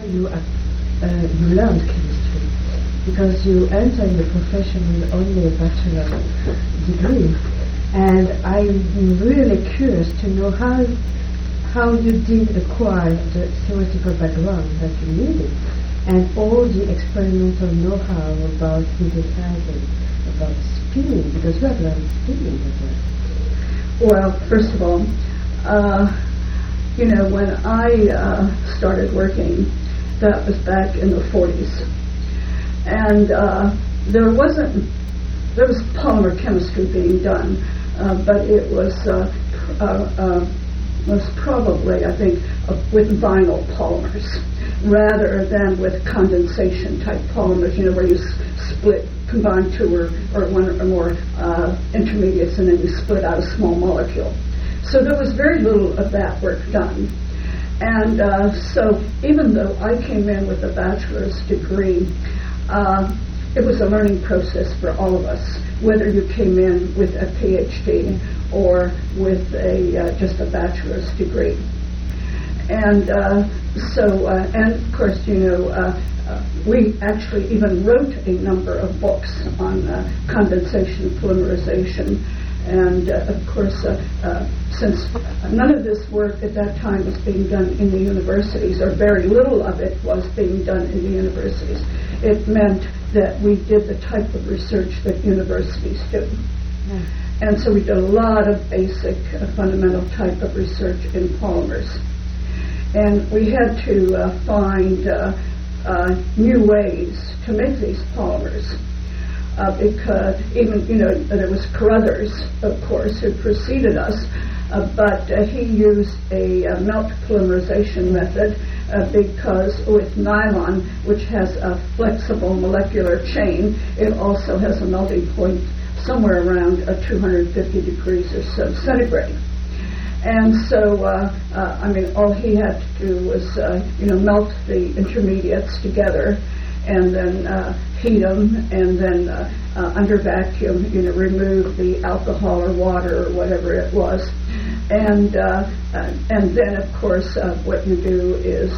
you learned chemistry, because you enter in the profession with only a bachelor degree, and I'm really curious to know how you did acquire the theoretical background that you needed, and all the experimental know-how about synthesizing, about spinning, because you have learned spinning as well. Well, first of all, when I started working, that was back in the 40s, and there was polymer chemistry being done, but it was probably, I think, with vinyl polymers rather than with condensation type polymers, where you combine two or one or more intermediates and then you split out a small molecule. So there was very little of that work done. And so even though I came in with a bachelor's degree, it was a learning process for all of us, whether you came in with a PhD or with just a bachelor's degree. And and of course, we actually even wrote a number of books on condensation, polymerization, and of course, since none of this work at that time was being done in the universities, or very little of it was being done in the universities, it meant that we did the type of research that universities do. Yeah. And so we did a lot of basic, fundamental type of research in polymers. And we had to find new ways to make these polymers. Because even, there was Carruthers, of course, who preceded us, but he used a melt polymerization method because with nylon, which has a flexible molecular chain, it also has a melting point somewhere around 250 degrees or so centigrade. And so, all he had to do was, melt the intermediates together and then heat them, and then under vacuum, remove the alcohol or water or whatever it was. And then, of course, what you do is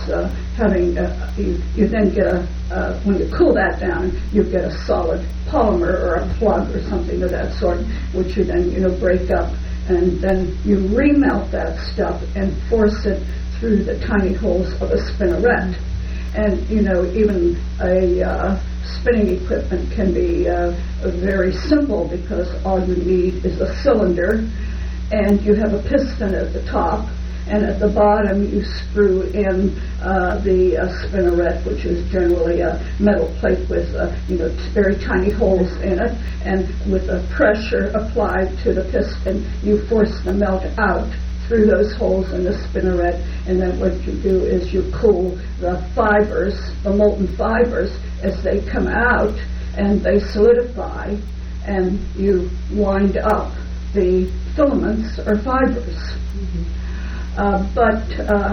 you then get when you cool that down, you get a solid polymer or a plug or something of that sort, which you then, break up. And then you remelt that stuff and force it through the tiny holes of a spinneret. And, even a spinning equipment can be very simple, because all you need is a cylinder, and you have a piston at the top, and at the bottom you screw in the spinneret, which is generally a metal plate with very tiny holes in it, and with a pressure applied to the piston, you force the melt out through those holes in the spinneret, and then what you do is you cool the fibers, the molten fibers, as they come out, and they solidify, and you wind up the filaments or fibers. Mm-hmm. But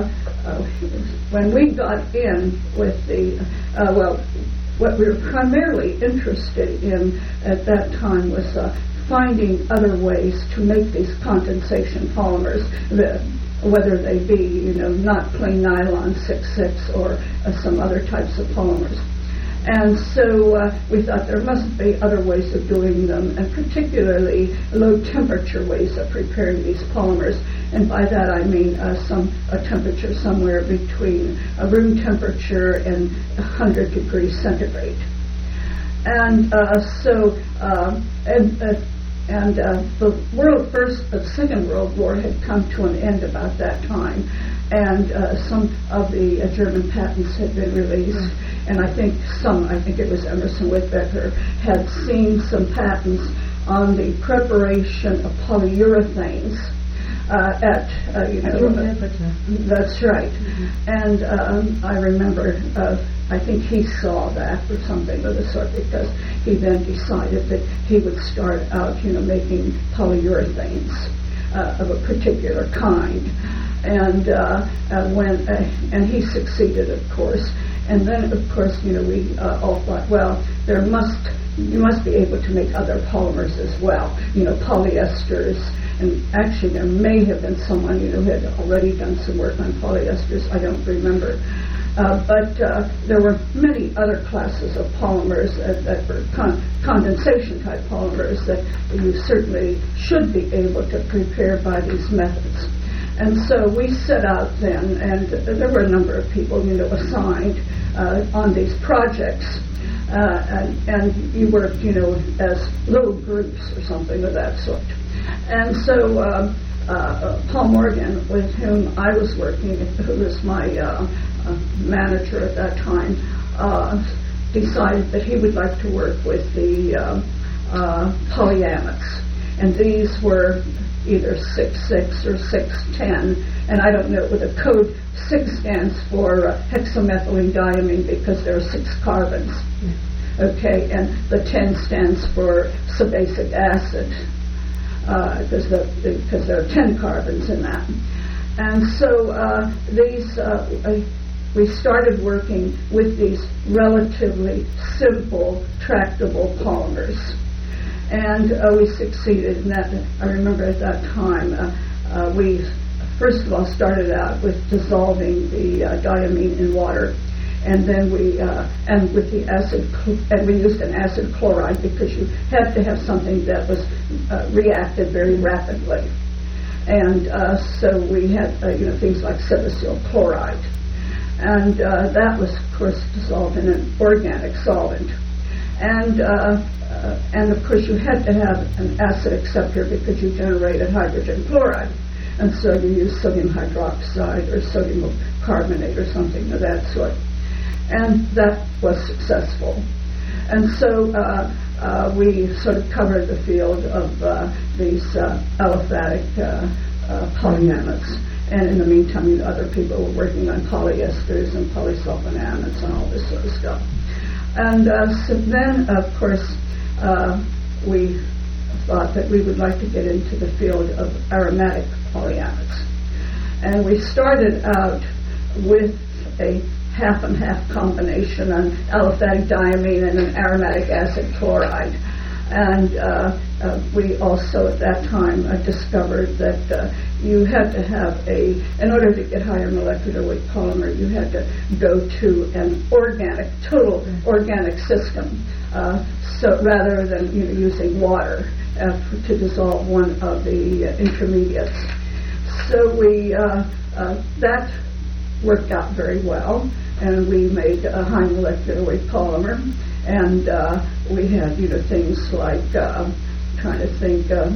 when we got in with what we were primarily interested in at that time was finding other ways to make these condensation polymers, whether they be, not plain nylon 6,6 or some other types of polymers. And so we thought there must be other ways of doing them, and particularly low-temperature ways of preparing these polymers. And by that I mean a temperature somewhere between room temperature and 100 degrees centigrade. And the Second World War had come to an end about that time, and some of the German patents had been released, and I think it was Emerson Whittaker, had seen some patents on the preparation of polyurethanes at room temperature. That's right. Mm-hmm. And I remember, I think he saw that or something of the sort, because he then decided that he would start out, making polyurethanes of a particular kind, and he succeeded, of course. And then, of course, we all thought, well, you must be able to make other polymers as well, polyesters. And actually, there may have been someone, who had already done some work on polyesters. I don't remember. But there were many other classes of polymers that were condensation-type polymers that you certainly should be able to prepare by these methods. And so we set out then, and there were a number of people, assigned on these projects. And you worked, as little groups or something of that sort. And so Paul Morgan, with whom I was working, who was my manager at that time, decided that he would like to work with the polyamides. And these were either 6,6 or 6,10, and I don't know what the code 6 stands for hexamethylene diamine because there are 6 carbons. Okay, and the 10 stands for sebacic acid because there are 10 carbons in that. And so we started working with these relatively simple, tractable polymers. And we succeeded in that. I remember at that time we first of all started out with dissolving the diamine in water, and then we and with the acid, and we used an acid chloride because you had to have something that was reacted very rapidly. And so we had things like Sebasyl chloride, and that was of course dissolved in an organic solvent. And of course you had to have an acid acceptor because you generated hydrogen chloride. And so you used sodium hydroxide or sodium carbonate or something of that sort. And that was successful. And so we sort of covered the field of these aliphatic polyamides. And in the meantime, other people were working on polyesters and polysulfonamides and all this sort of stuff. And so then, of course, we thought that we would like to get into the field of aromatic polyamides. And we started out with a half and half combination, an aliphatic diamine and an aromatic acid chloride. And we also at that time discovered that you had to have in order to get higher molecular weight polymer, you had to go to an total organic system. So rather than using water to dissolve one of the intermediates. So we that worked out very well, and we made a high molecular weight polymer, and we had things like trying to think of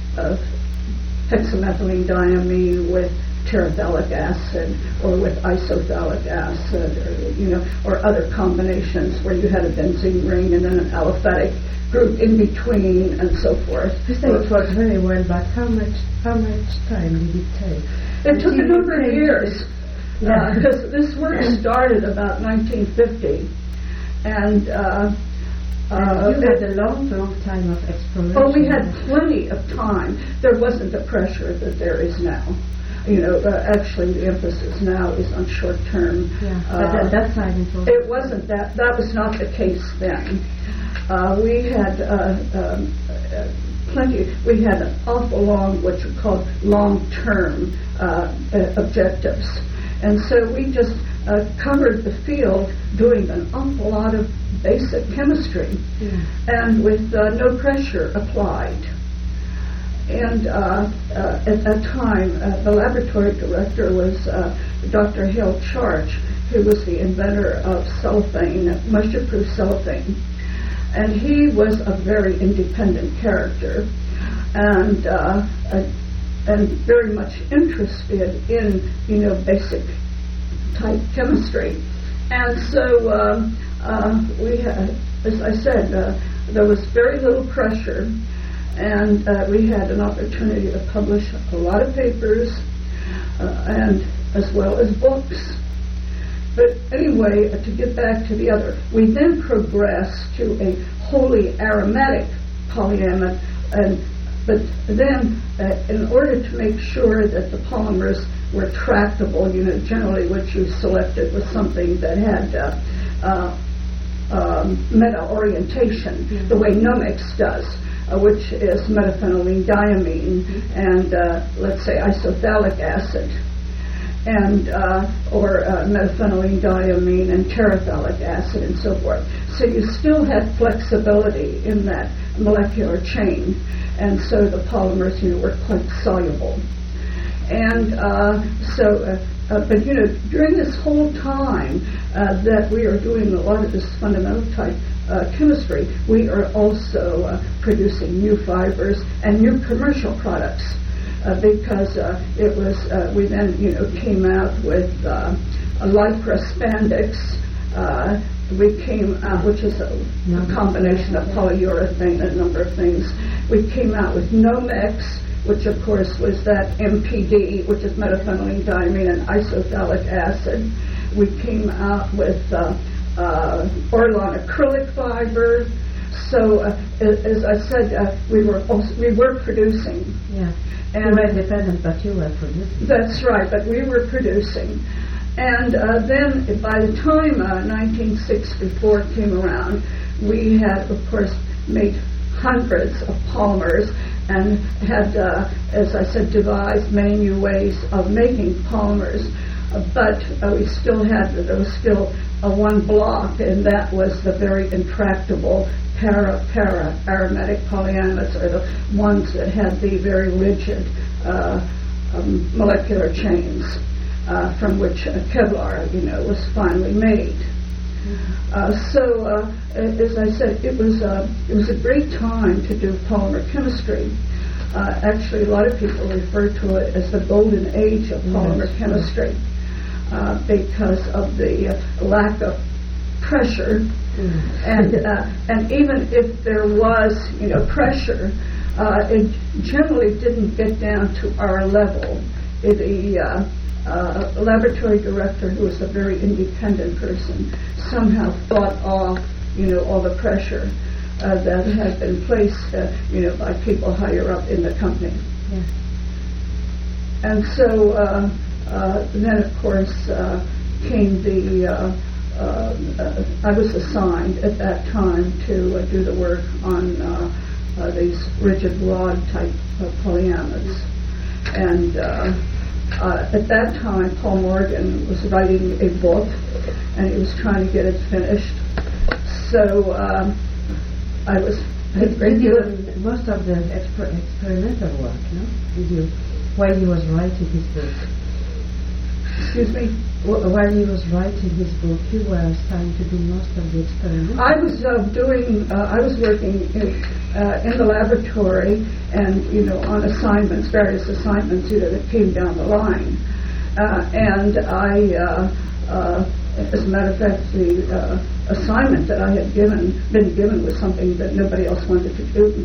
hexamethylene diamine with terephthalic acid or with isophthalic acid, or other combinations where you had a benzene ring and then an aliphatic group in between and so forth. You say it worked very well, but how much time did it take? It took a number of years. Because this work started about 1950, and you had a long time of exploration. Oh, we had plenty of time. There wasn't the pressure that there is now. Actually, the emphasis now is on short-term. But at that time it wasn't that. That was not the case then. We had plenty. We had an awful long, what you call long-term objectives. And so we just covered the field doing an awful lot of basic chemistry and with no pressure applied. And at that time, the laboratory director was Dr. Hale Charge, who was the inventor of cellophane, moisture-proof cellophane. And he was a very independent character and very much interested in, basic type chemistry. And so we had, as I said, there was very little pressure, and we had an opportunity to publish a lot of papers and as well as books. But anyway, to get back to the other, we then progressed to a wholly aromatic polyamide, but then in order to make sure that the polymers were tractable, generally what you selected was something that had meta-orientation, the way Nomex does, which is metaphenylene diamine and, let's say, isophthalic acid. and or methylphenyldiamine and terephthalic acid and so forth. So you still had flexibility in that molecular chain, and so the polymers, were quite soluble. And but during this whole time that we are doing a lot of this fundamental type chemistry, we are also producing new fibers and new commercial products because it was we then came out with Lycra spandex. We came out, which is a combination of polyurethane and a number of things. We came out with Nomex, which of course was that MPD, which is methylphenyldiamine and isophthalic acid. We came out with Orlon acrylic fiber. So as I said, we were producing. Yeah. And you were independent, but you were producing. That's right, but we were producing. And then by the time 1964 came around, we had, of course, made hundreds of polymers and had, as I said, devised many new ways of making polymers. But we still had, there was still one block, and that was the very intractable para aromatic polyamides, or the ones that had the very rigid molecular chains from which Kevlar, was finally made. So, as I said, it was a great time to do polymer chemistry. Actually, a lot of people refer to it as the golden age of polymer chemistry because of the lack of pressure, and even if there was, pressure, it generally didn't get down to our level. The laboratory director, who was a very independent person, somehow fought off, all the pressure that had been placed, by people higher up in the company. Yeah. And so then, of course, came the. I was assigned at that time to do the work on these rigid rod type polyamides, and. At that time, Paul Morgan was writing a book, and he was trying to get it finished. So I was most of the experimental work, no? Did you, while he was writing his book? Excuse me? While he was writing his book, you were starting to do most of the experiments? I was I was working in the laboratory and, on assignments, various assignments, that came down the line. And I, as a matter of fact, the assignment that I had been given was something that nobody else wanted to do.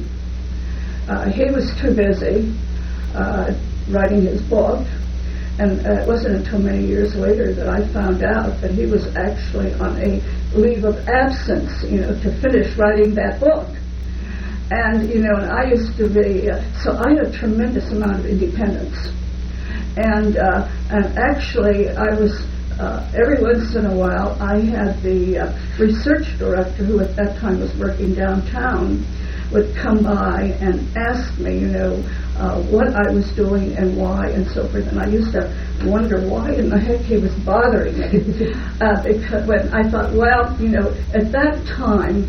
He was too busy writing his book. And it wasn't until many years later that I found out that he was actually on a leave of absence, to finish writing that book. And, and I used to be, so I had a tremendous amount of independence. And actually I was, every once in a while, I had the research director, who at that time was working downtown, would come by and ask me, what I was doing and why and so forth. And I used to wonder why in the heck he was bothering me. Because when I thought, well, at that time,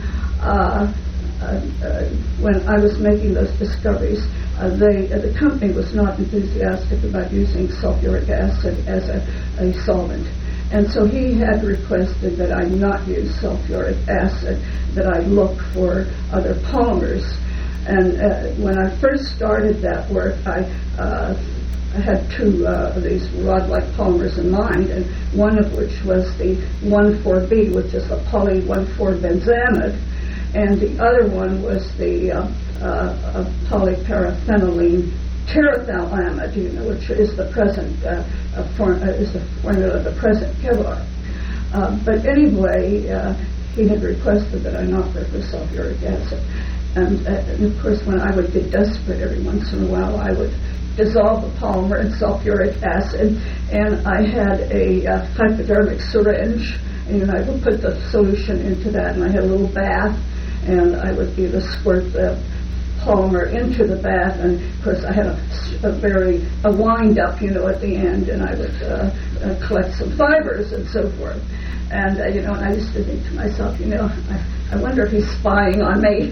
when I was making those discoveries, the company was not enthusiastic about using sulfuric acid as a solvent. And so he had requested that I not use sulfuric acid, that I look for other polymers. And when I first started that work, I had two of these rod-like polymers in mind, and one of which was the 1,4-B, which is the poly-1,4-benzamide, and the other one was the polyparaphenylene terethalamide, which is the present is the formula of the present Kevlar. But anyway, he had requested that I not work with sulfuric acid. And of course, when I would get desperate every once in a while, I would dissolve the polymer in sulfuric acid, and I had a hypodermic syringe, and I would put the solution into that, and I had a little bath, and I would either squirt the polymer into the bath, and of course I had a wind up, at the end, and I would collect some fibers and so forth. And, and I used to think to myself, I wonder if he's spying on me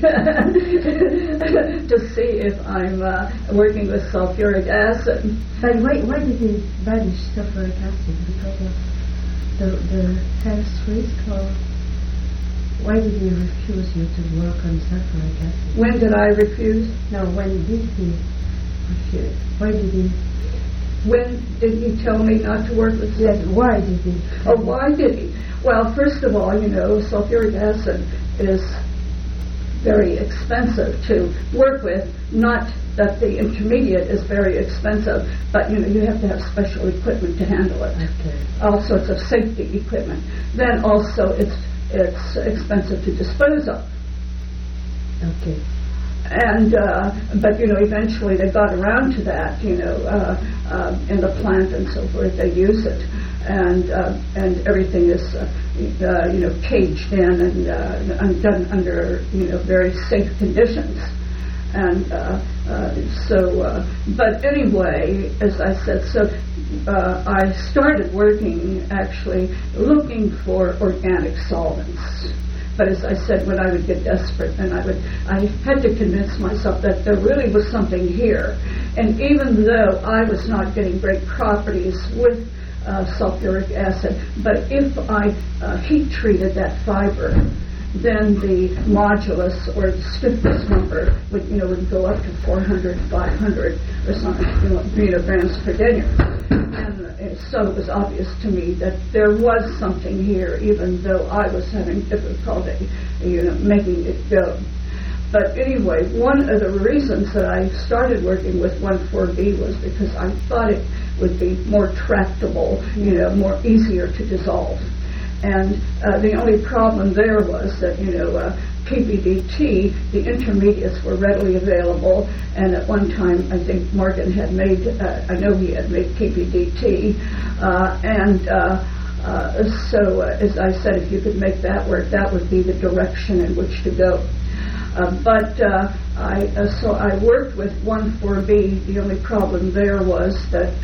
to see if I'm working with sulfuric acid. But why did he banish sulfuric acid? Because of the health risk, or why did he refuse you to work on sulfuric acid? When did I refuse? No, when did he refuse? Why did he? When did he tell me not to work with? Yes, why did he? Oh, why did he? Well, first of all, sulfuric acid is very expensive to work with. Not that the intermediate is very expensive, but you have to have special equipment to handle it. Okay. All sorts of safety equipment. Then also it's expensive to dispose of. Okay. And but eventually they got around to that. In the plant and so forth, they use it, and everything is caged in and done under very safe conditions. And but anyway, as I said, I started working actually looking for organic solvents. But as I said, when I would get desperate, and I had to convince myself that there really was something here. And even though I was not getting great properties with sulfuric acid, but if I heat treated that fiber, then the modulus or the stiffness number would go up to 400, 500 or something, grams per denier. And so it was obvious to me that there was something here, even though I was having difficulty, making it go. But anyway, one of the reasons that I started working with 1,4-B was because I thought it would be more tractable, more easier to dissolve. And the only problem there was that, PBDT, the intermediates were readily available, and at one time I think Morgan had made, I know he had made PBDT, so as I said, if you could make that work, that would be the direction in which to go. So I worked with 1,4-B. The only problem there was that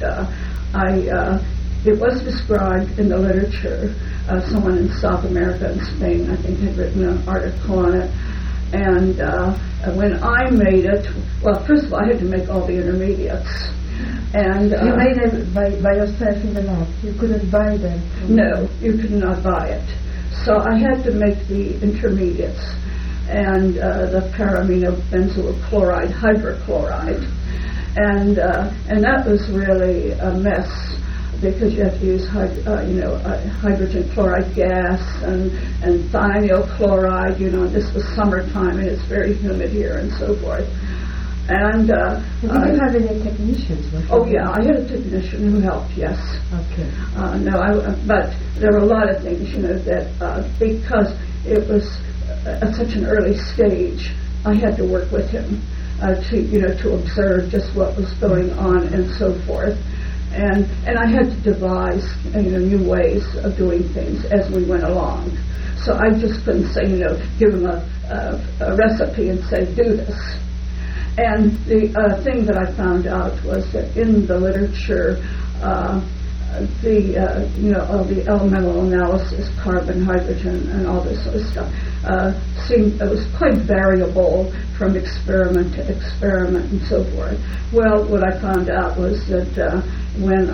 it was described in the literature. Someone in South America and Spain, I think, had written an article on it. And when I made it, well, first of all, I had to make all the intermediates. And you made them by yourself in the lab. You couldn't buy them. No, you could not buy it. So I had to make the intermediates and the para-aminobenzoyl chloride hydrochloride, and that was really a mess, because you have to use hydrogen chloride gas and thionyl chloride, and this was summertime and it's very humid here and so forth. And did you have any technicians? Oh yeah, I had a technician who helped. Yes. Okay. But there were a lot of things, that because it was at such an early stage, I had to work with him to observe just what was going on and so forth. And I had to devise new ways of doing things as we went along. So I just couldn't say give him a recipe and say do this. And the thing that I found out was that in the literature, all the elemental analysis, carbon, hydrogen, and all this sort of stuff, it was quite variable from experiment to experiment and so forth. Well, what I found out was that when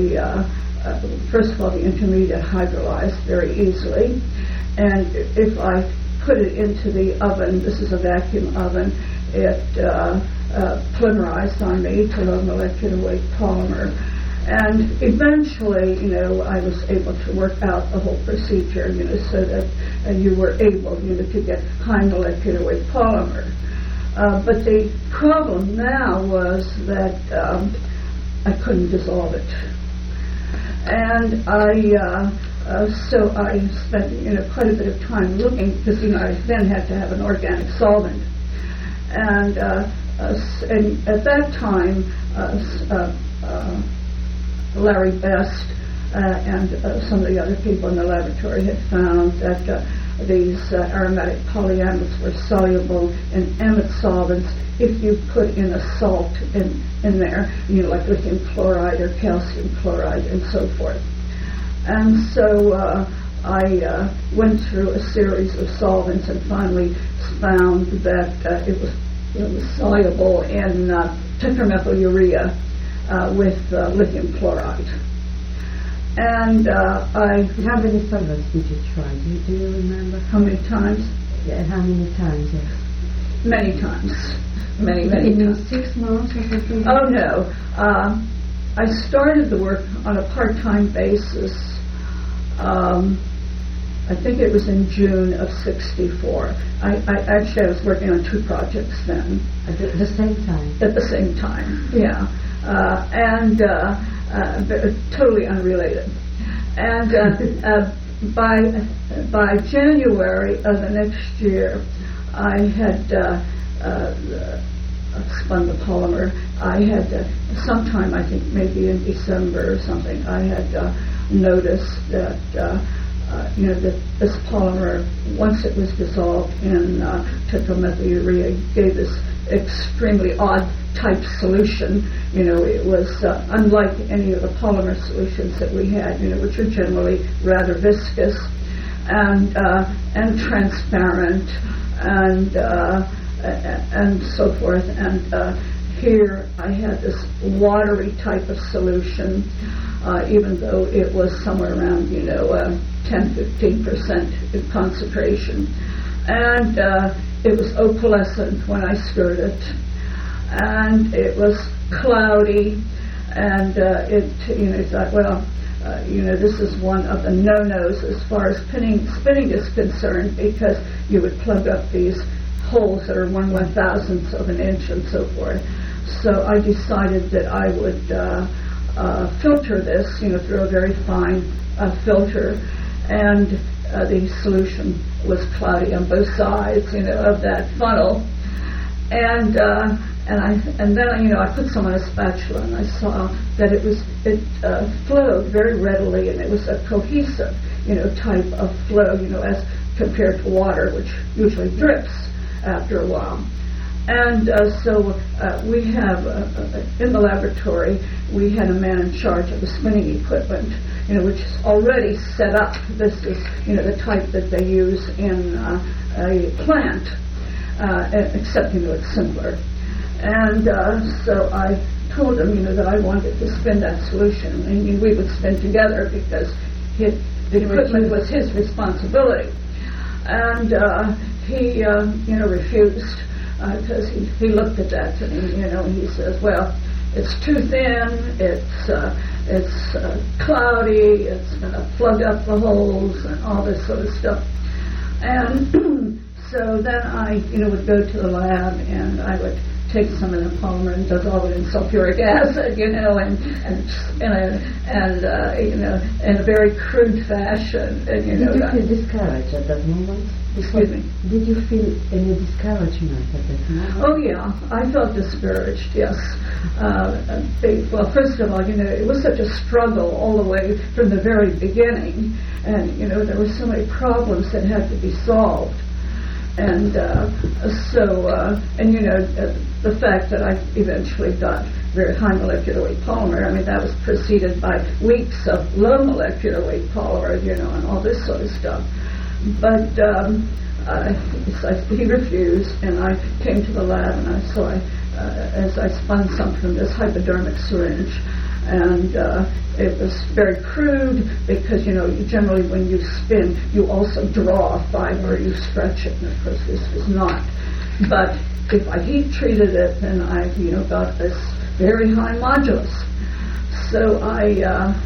first of all, the intermediate hydrolyzed very easily, and if I put it into the oven, this is a vacuum oven, it polymerized on me to low molecular weight polymer. And eventually, I was able to work out the whole procedure, so that you were able, to get high molecular weight polymer. But the problem now was that I couldn't dissolve it. And so I spent, quite a bit of time looking, because, I then had to have an organic solvent. And at that time, Larry Best and some of the other people in the laboratory had found that these aromatic polyamides were soluble in amide solvents if you put in a salt in there, like lithium chloride or calcium chloride and so forth. And so I went through a series of solvents and finally found that it was soluble in tetramethylurea with lithium chloride. And how many solvents did you try? Do you remember? How many times? Yeah, how many times? Yes. Many times. Many In times. 6 months or something? Oh, no. I started the work on a part-time basis. I think it was in June of '64. I was working on 2 projects then. At the same time? At the same time, yeah. And totally unrelated. And by January of the next year, I had spun the polymer. I had sometime, I think maybe in December or something, I had noticed that that this polymer, once it was dissolved in tetramethylurea, gave this extremely odd type solution. It was unlike any of the polymer solutions that we had, which are generally rather viscous and transparent and so forth. And here I had this watery type of solution, even though it was somewhere around 10-15% in concentration, and it was opalescent when I stirred it, and it was cloudy, and I thought, well, this is one of the no-nos as far as spinning is concerned, because you would plug up these holes that are 1/1000th of an inch and so forth. So I decided that I would filter this, through a very fine filter, and the solution was cloudy on both sides, of that funnel, and then I put some on a spatula, and I saw that it flowed very readily, and it was a cohesive, type of flow, as compared to water, which usually drips after a while. And so we have, in the laboratory, we had a man in charge of the spinning equipment, which is already set up. This is, the type that they use in a plant, except, it's simpler. And so I told him, that I wanted to spin that solution, and we would spin together because the equipment was his responsibility. And he, refused. Because he looked at that and he says, well, it's too thin, it's cloudy, it's going to plug up the holes and all this sort of stuff. And so then I, would go to the lab, and I would take some of the polymer and dissolve it in sulfuric acid, in a very crude fashion. And, Did you feel discouraged at that moment? Excuse me? Did you feel any discouragement at that moment? Oh, yeah. I felt discouraged, yes. Well, first of all, it was such a struggle all the way from the very beginning. And, there were so many problems that had to be solved. And the fact that I eventually got very high molecular weight polymer, that was preceded by weeks of low molecular weight polymer, and all this sort of stuff. But he refused, and I came to the lab, and as I spun some from this hypodermic syringe, and it was very crude because, generally when you spin, you also draw a fiber, you stretch it, and of course this was not. But if I heat treated it, then I, got this very high modulus. So I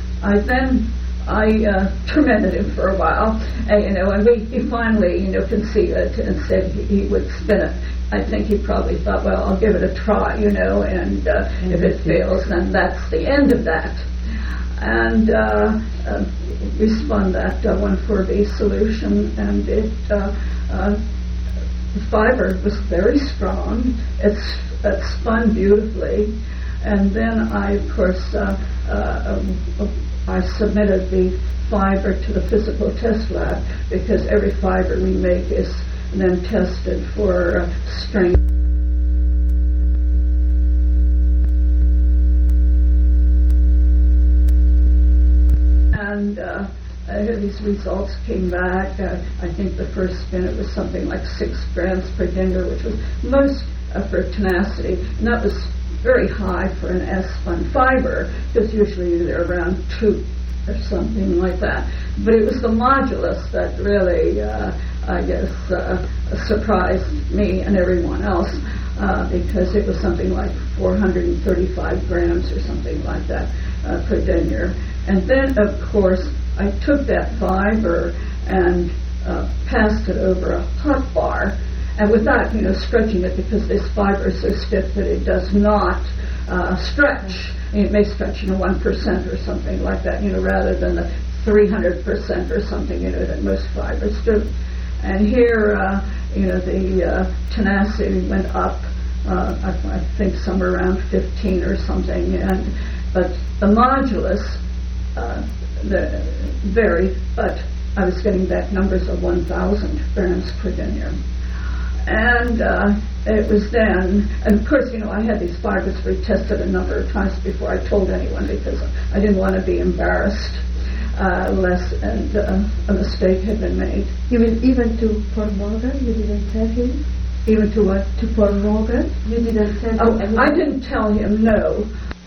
tormented him for a while, and he finally, conceded and said he would spin it. I think he probably thought, well, I'll give it a try, and if it fails, then that's the end of that. And we spun that 1,4-B solution, and the fiber was very strong. It spun beautifully, and then I, of course, I submitted the fiber to the physical test lab, because every fiber we make is then tested for strength. And and these results came back. I think the first spin it was something like 6 grams per denier, which was most for tenacity, and that was very high for an S-spun fiber, because usually they're around 2 or something like that. But it was the modulus that really, I guess, surprised me and everyone else, because it was something like 435 grams or something like that per denier. And then, of course, I took that fiber and passed it over a hot bar, and without, stretching it, because this fiber is so stiff that it does not stretch. It may stretch, 1% or something like that, rather than the 300% or something, that most fibers do. And here, the tenacity went up, I think somewhere around 15 or something, but the modulus varied, but I was getting back numbers of 1,000 grams per denier. And it was then, and of course, I had these fibers retested a number of times before I told anyone, because I didn't want to be embarrassed lest a mistake had been made. You mean even to Paul Morgan, you didn't tell him? Even to what? To Paul Morgan, you didn't tell him? I didn't tell him, no.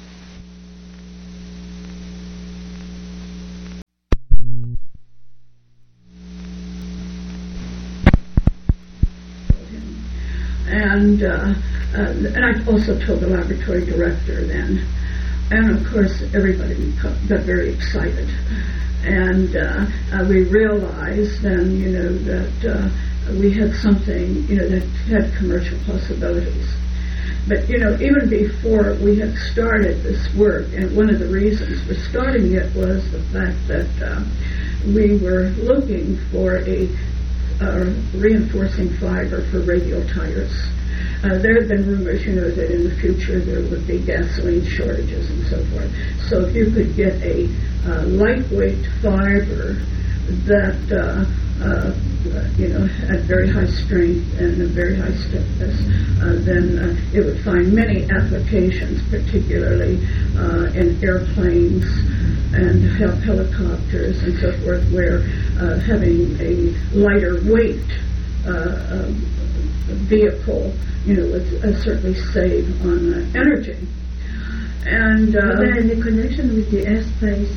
And I also told the laboratory director then. And of course, everybody got very excited. And we realized then, that we had something, that had commercial possibilities. But, even before we had started this work, and one of the reasons for starting it was the fact that we were looking for a reinforcing fiber for radial tires. There had been rumors, that in the future there would be gasoline shortages and so forth. So if you could get a lightweight fiber that, had very high strength and a very high stiffness, then it would find many applications, particularly in airplanes and helicopters and so forth, where having a lighter weight vehicle, would certainly save on energy. And then the connection with the airspace,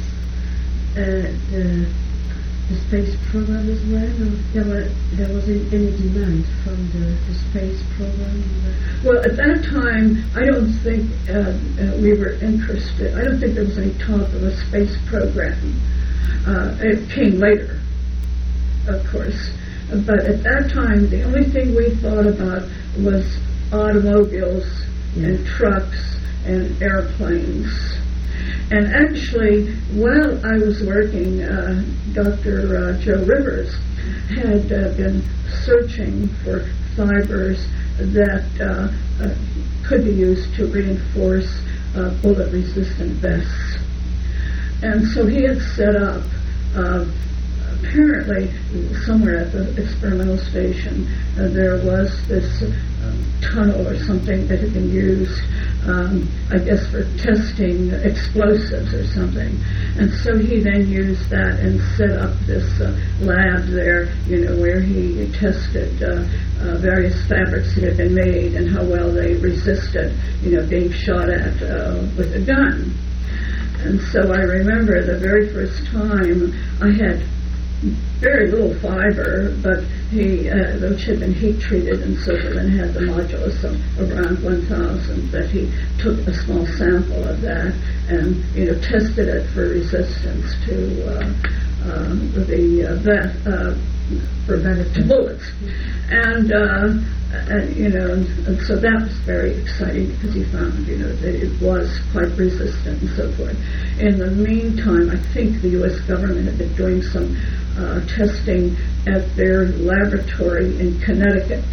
the space program as well, or there wasn't any demand from the space program? Well, at that time, I don't think we were interested. I don't think there was any talk of a space program. It came later, of course. But at that time, the only thing we thought about was automobiles and trucks and airplanes. And actually, while I was working, Dr. Joe Rivers had been searching for fibers that could be used to reinforce bullet-resistant vests. And so he had set up, apparently, somewhere at the experimental station, there was this tunnel or something that had been used, I guess, for testing explosives or something. And so he then used that and set up this lab there, where he tested various fabrics that had been made and how well they resisted, being shot at with a gun. And so I remember the very first time I had very little fiber, but which had been heat treated and so forth, and had the modulus of around 1,000. That he took a small sample of that and tested it for resistance to to bullets, and so that was very exciting because he found that it was quite resistant and so forth. In the meantime, I think the U.S. government had been doing some testing at their laboratory in Connecticut.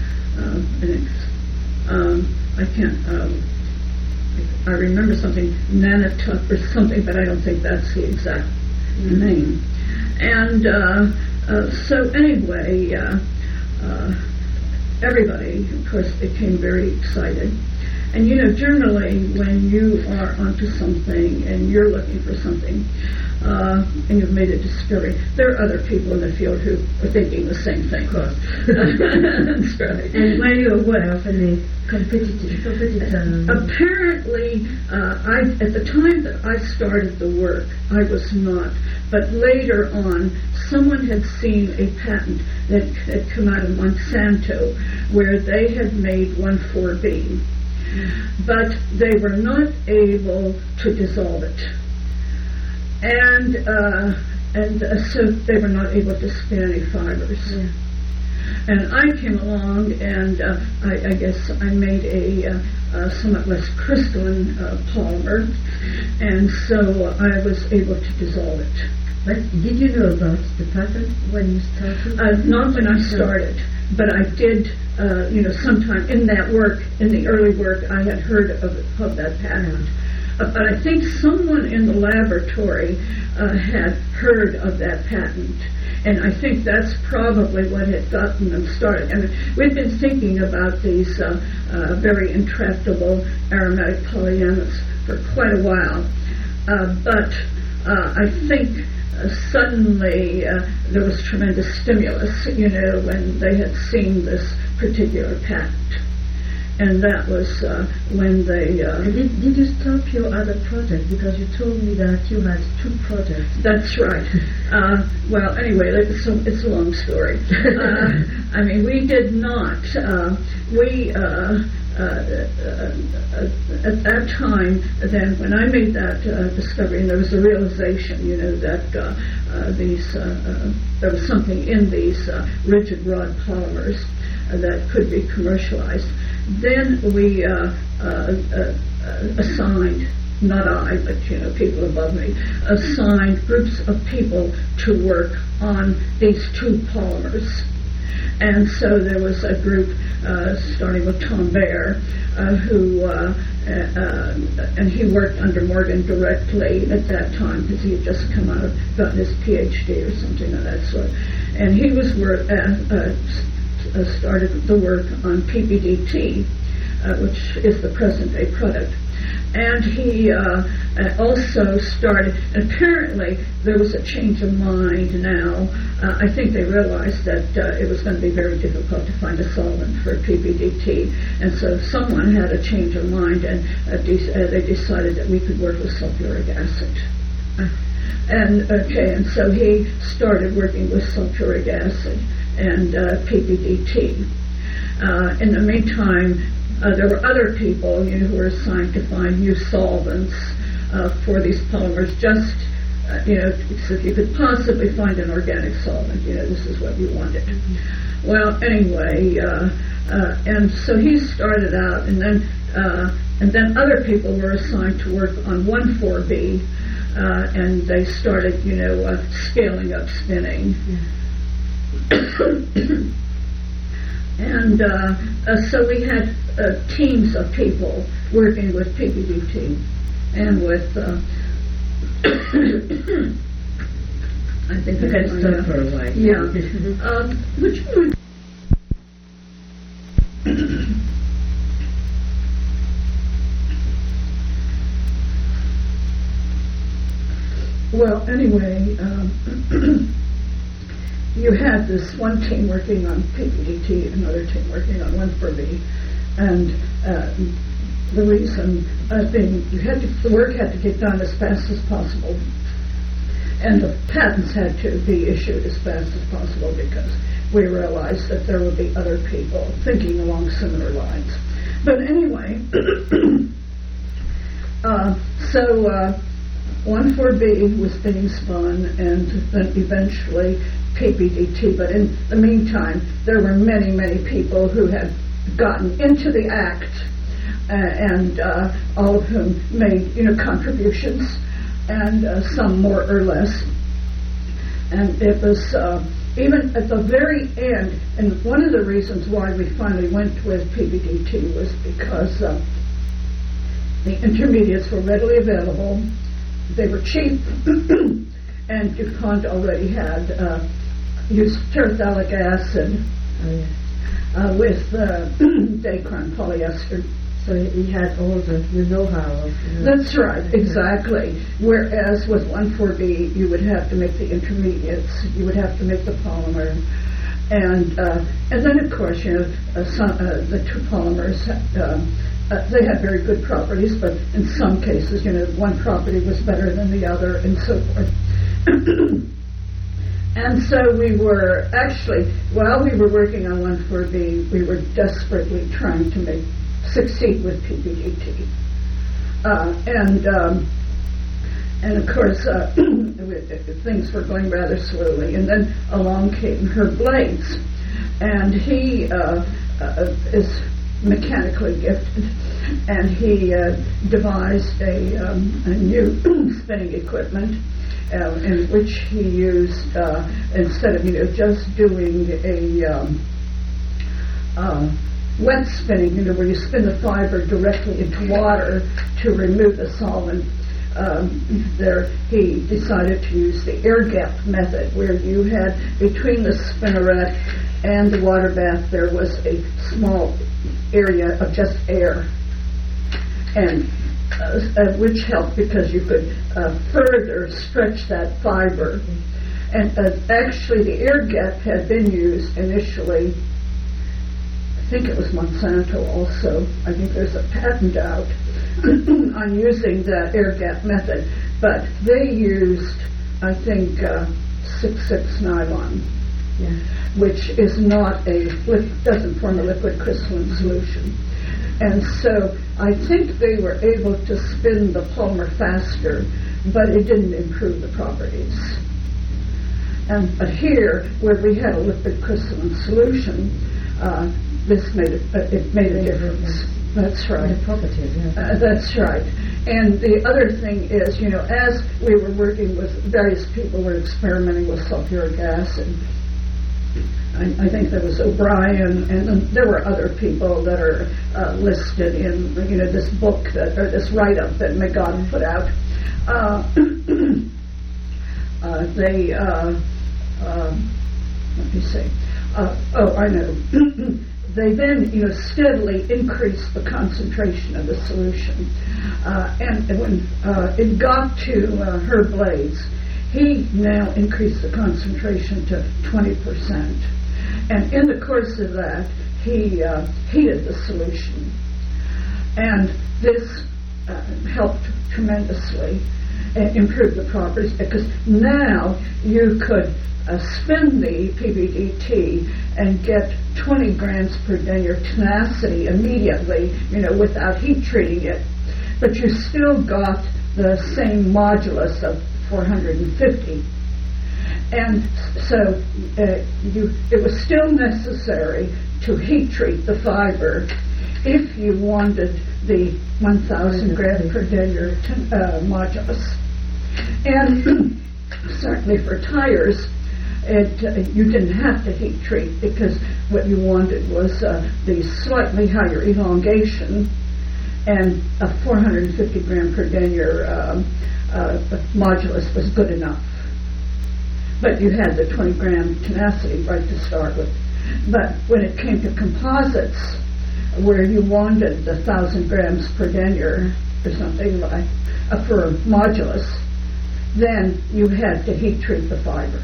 I remember something, Nantucket or something, but I don't think that's the exact name. And so anyway, everybody, of course, became very excited. And generally when you are onto something and you're looking for something, and you've made a discovery, there are other people in the field who are thinking the same thing. That's right. And were you aware of any competitors? Apparently, at the time that I started the work, I was not. But later on, someone had seen a patent that had come out of Monsanto where they had made 1,4-B. But they were not able to dissolve it. And so they were not able to spin any fibers. Yeah. And I came along, and I guess I made a somewhat less crystalline polymer, and so I was able to dissolve it. But did you know about the patent when you started? Not when I started, but I did, sometime in that work, in the early work, I had heard of that patent. But I think someone in the laboratory had heard of that patent, and I think that's probably what had gotten them started. And we've been thinking about these very intractable aromatic polyamides for quite a while, but I think suddenly there was tremendous stimulus, when they had seen this particular patent. And that was when they... Did you stop your other project? Because you told me that you had 2 projects. That's right. Well, anyway, it's a long story. We did not. At that time, then, when I made that discovery, and there was a realization, that there was something in these rigid rod polymers that could be commercialized. Then we assigned, not I, but people above me, assigned groups of people to work on these 2 polymers. And so there was a group, starting with Tom Baer, who, and he worked under Morgan directly at that time because he had just gotten his PhD or something of that sort. And he was started the work on PBDT, which is the present-day product. And he also started, and apparently there was a change of mind now. I think they realized that it was going to be very difficult to find a solvent for PBDT, and so someone had a change of mind, and they decided that we could work with sulfuric acid. And so he started working with sulfuric acid and PBDT. In the meantime, there were other people, who were assigned to find new solvents for these polymers. Just, if you could possibly find an organic solvent, this is what you wanted. Mm-hmm. Well, anyway, and so he started out, and then other people were assigned to work on 1,4-B, and they started, scaling up spinning. Mm-hmm. And so we had teams of people working with PBDT and with... I think you can stop for a while. Yeah. Which one? Well, anyway... you had this one team working on PBDT, another team working on 1,4-B, and the reason being the work had to get done as fast as possible, and the patents had to be issued as fast as possible because we realized that there would be other people thinking along similar lines. But anyway, so 1,4-B was being spun, and then eventually PBDT, but in the meantime, there were many, many people who had gotten into the act, and all of whom made, contributions, and some more or less. And it was even at the very end, and one of the reasons why we finally went with PBDT was because the intermediates were readily available, they were cheap, and DuPont already had used terephthalic acid with Dacron polyester. So he had all the know-how of... That's right, exactly. Whereas with 1,4-D, you would have to make the intermediates, you would have to make the polymer, and then of course, the two polymers, they had very good properties, but in some cases, one property was better than the other, and so forth. And so we were actually, while we were working on 1,4-D, we were desperately trying to succeed with PBDT. And of course, things were going rather slowly. And then along came Herb Blades, and he is mechanically gifted, and he devised a new spinning equipment in which he used, instead of just doing a wet spinning, where you spin the fiber directly into water to remove the solvent. He decided to use the air gap method, where you had between the spinneret and the water bath there was a small area of just air, and which helped because you could further stretch that fiber. And actually, the air gap had been used initially. I think it was Monsanto also. I think there's a patent out on using the air gap method, but they used, I think, 6,6 nylon, which is not doesn't form a liquid crystalline solution. And so I think they were able to spin the polymer faster, but it didn't improve the properties. But here, where we had a liquid crystalline solution, this made a difference. That's right. The properties, that's right. And the other thing is, as we were working with various people, were experimenting with sulfuric acid. I think there was O'Brien, and there were other people that are listed in this book or this write-up that McGowan put out. Let me see. I know. They then, steadily increased the concentration of the solution. And when it got to Herb Blades, he now increased the concentration to 20%. And in the course of that, he heated the solution. And this helped tremendously improve the properties, because now you could spin the PBDT and get 20 grams per denier tenacity immediately, without heat treating it. But you still got the same modulus of 450. And so it was still necessary to heat treat the fiber if you wanted the 1,000 grams per denier modulus. And certainly for tires, you didn't have to heat treat, because what you wanted was the slightly higher elongation, and a 450 gram per denier modulus was good enough. But you had the 20 gram tenacity right to start with. But when it came to composites, where you wanted the 1,000 grams per denier or something like for modulus, then you had to heat treat the fiber.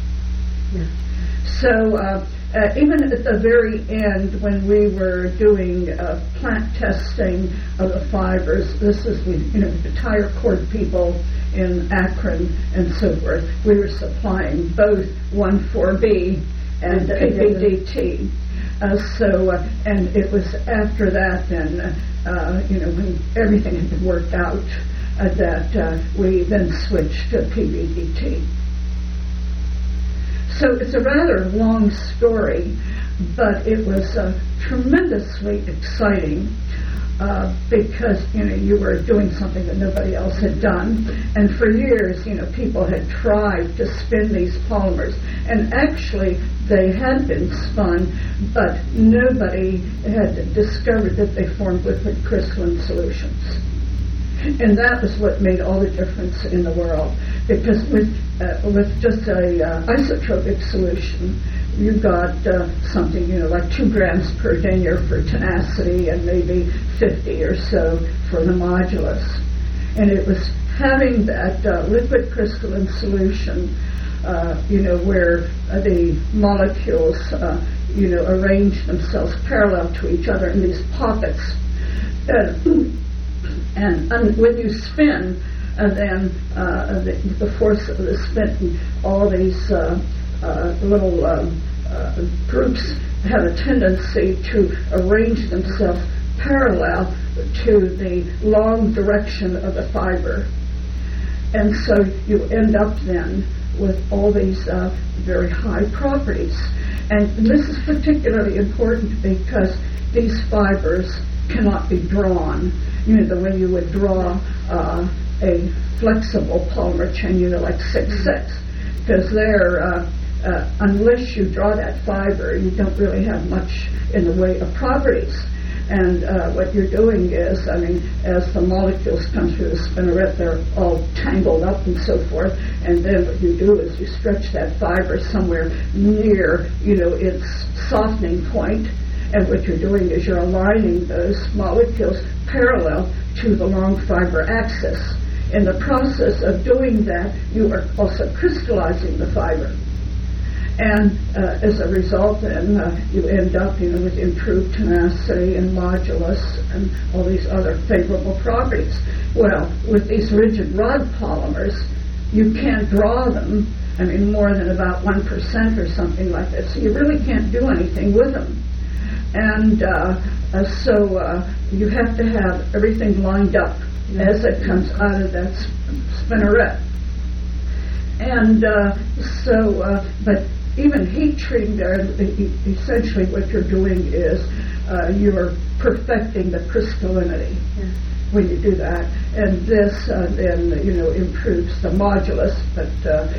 So even at the very end, when we were doing plant testing of the fibers, this is the tire cord people in Akron and so forth, we were supplying both 1,4-B and PBDT. And it was after that then, when everything had been worked out, that we then switched to PBDT. So it's a rather long story, but it was tremendously exciting because you were doing something that nobody else had done, and for years people had tried to spin these polymers, and actually they had been spun, but nobody had discovered that they formed liquid crystalline solutions. And that was what made all the difference in the world, because with just a isotropic solution, you've got something, like 2 grams per denier for tenacity and maybe 50 or so for the modulus. And it was having that liquid crystalline solution, where the molecules, arrange themselves parallel to each other in these pockets. And when you spin, then the force of the spin, all these little groups have a tendency to arrange themselves parallel to the long direction of the fiber. And so you end up then with all these very high properties. And this is particularly important because these fibers cannot be drawn. The way you would draw a flexible polymer chain, like 6,6, because they're, unless you draw that fiber, you don't really have much in the way of properties. And what you're doing is, as the molecules come through the spinneret, they're all tangled up and so forth, and then what you do is you stretch that fiber somewhere near, its softening point, and what you're doing is you're aligning those molecules parallel to the long fiber axis. In the process of doing that, you are also crystallizing the fiber. And as a result, then, you end up, with improved tenacity and modulus and all these other favorable properties. Well, with these rigid rod polymers, you can't draw them, more than about 1% or something like that. So you really can't do anything with them. And so you have to have everything lined up as it comes out of that spinneret. And but even heat treating there, essentially what you're doing is you're perfecting the crystallinity when you do that. And this then, improves the modulus, but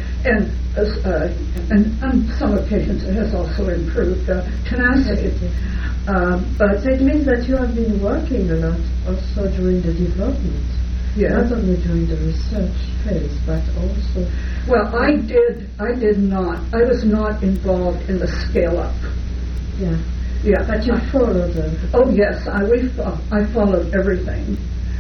and on some occasions it has also improved tenacity. But so it means that you have been working a lot also during the development. Yeah. Not only during the research phase, but also... Well, I did not. I was not involved in the scale-up. Yeah. Yeah. But you followed them. Oh, yes. I followed everything.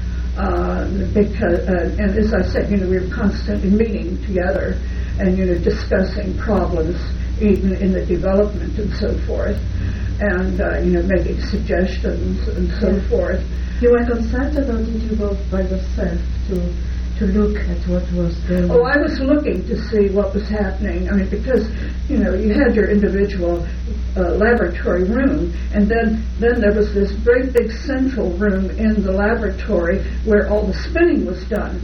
Because, and as I said, we were constantly meeting together and, discussing problems even in the development and so forth. And, making suggestions and so forth. You were consulted, or did you go by yourself to look at what was going on? Oh, I was looking to see what was happening. Because, you had your individual laboratory room, and then there was this great big central room in the laboratory where all the spinning was done.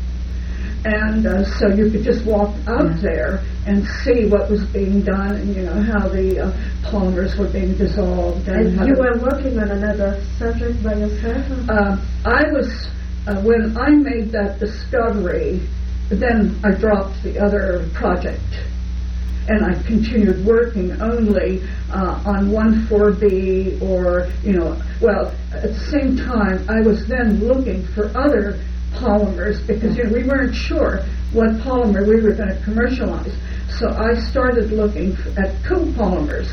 And so you could just walk out there and see what was being done, and how the polymers were being dissolved. And you were working on another subject by yourself? I was, when I made that discovery, then I dropped the other project. And I continued working only on 1,4-B or, at the same time, I was then looking for other polymers because we weren't sure what polymer we were going to commercialize. So I started looking at copolymers.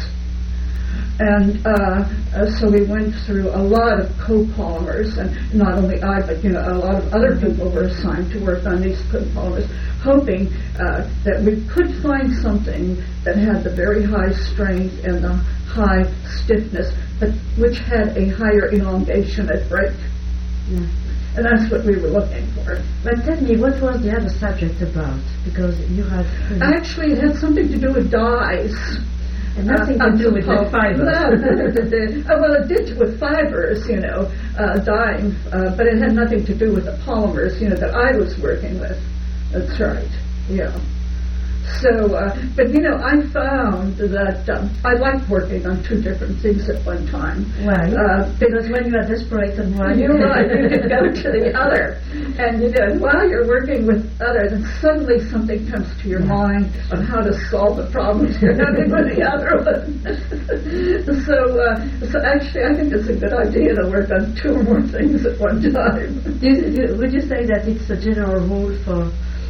And so we went through a lot of copolymers, and not only I, but a lot of other people were assigned to work on these copolymers, hoping that we could find something that had the very high strength and the high stiffness, but which had a higher elongation at break. Yeah. And that's what we were looking for. But tell me, what was the other subject about? Because you had... Actually, it had something to do with dyes. And nothing to do with the fibers. No, well, it did with fibers, dyeing, but it had nothing to do with the polymers, that I was working with. That's right, yeah. So, but I found that I liked working on two different things at one time. Right. Because when you are desperate on one, you're right, you can go to the other. And while you're working with others, and suddenly something comes to your mind on how to solve the problems you're having with the other one. So actually, I think it's a good idea to work on two or more things at one time. Would you say that it's a general rule for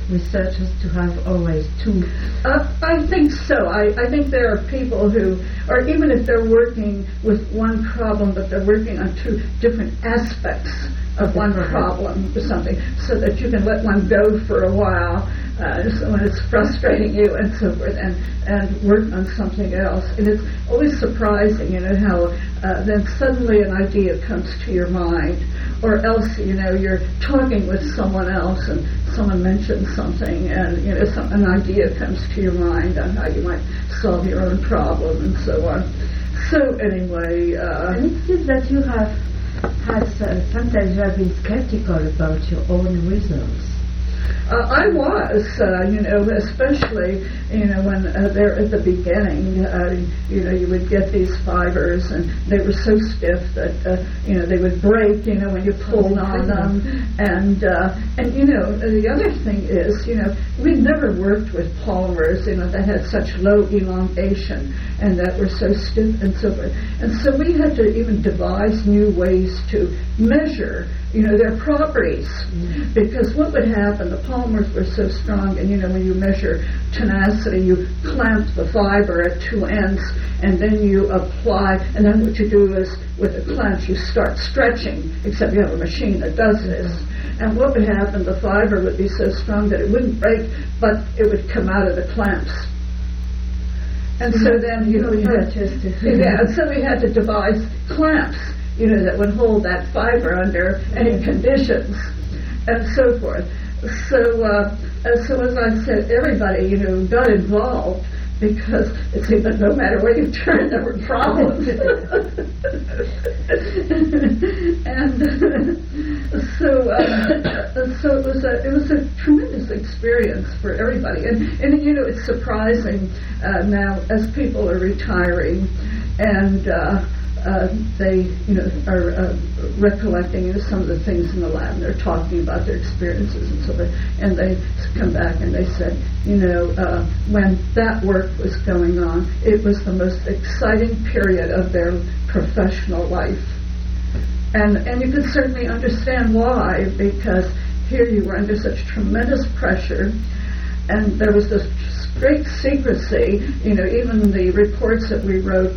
researchers to have always two? I think so. I think there are people who, or even if they're working with one problem, but they're working on two different aspects of one problem or something, so that you can let one go for a while when it's frustrating you and so forth, and work on something else. And it's always surprising, how then suddenly an idea comes to your mind, or else, you're talking with someone else and someone mentions something, and, an idea comes to your mind on how you might solve your own problem and so on. So anyway... and it seems that you have sometimes you have been skeptical about your own results. I was, especially, when they're at the beginning, you would get these fibers and they were so stiff that, they would break, when you pulled on them. And the other thing is, we'd never worked with polymers, that had such low elongation and that were so stiff and so forth. And so we had to even devise new ways to measure their properties, because what would happen, the polymers were so strong, and when you measure tenacity, you clamp the fiber at two ends, and then you apply, and then what you do is, with the clamps, you start stretching, except you have a machine that does this. And what would happen, the fiber would be so strong that it wouldn't break, but it would come out of the clamps. And so then, we had to devise clamps, that would hold that fiber under any conditions, and so forth. So as I said, everybody, got involved, because it seemed that no matter where you turned, there were problems. And so it was a tremendous experience for everybody. And it's surprising now as people are retiring, and they, are recollecting some of the things in the lab, and they're talking about their experiences and so forth. And they come back and they said, when that work was going on, it was the most exciting period of their professional life. And you can certainly understand why, because here you were under such tremendous pressure, and there was this great secrecy. Even the reports that we wrote,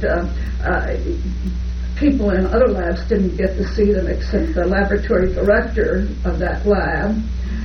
people in other labs didn't get to see them except the laboratory director of that lab,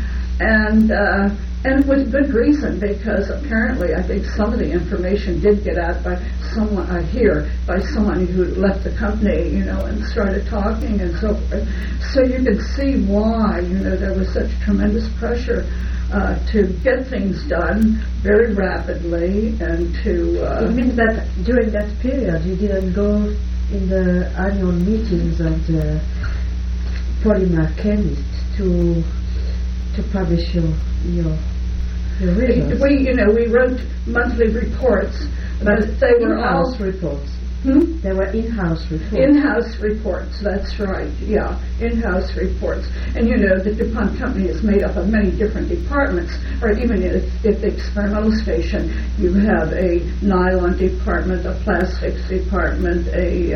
and with good reason, because apparently I think some of the information did get out by someone by someone who left the company, and started talking and so forth. So you can see why, there was such tremendous pressure to get things done very rapidly, and to... It means that during that period you didn't go in the annual meetings of the polymer chemists to publish your results. We wrote monthly reports, but they were all... reports. They were in-house reports. In-house reports, that's right, yeah, in-house reports. And the DuPont company is made up of many different departments, or even if the experimental station, you have a nylon department, a plastics department,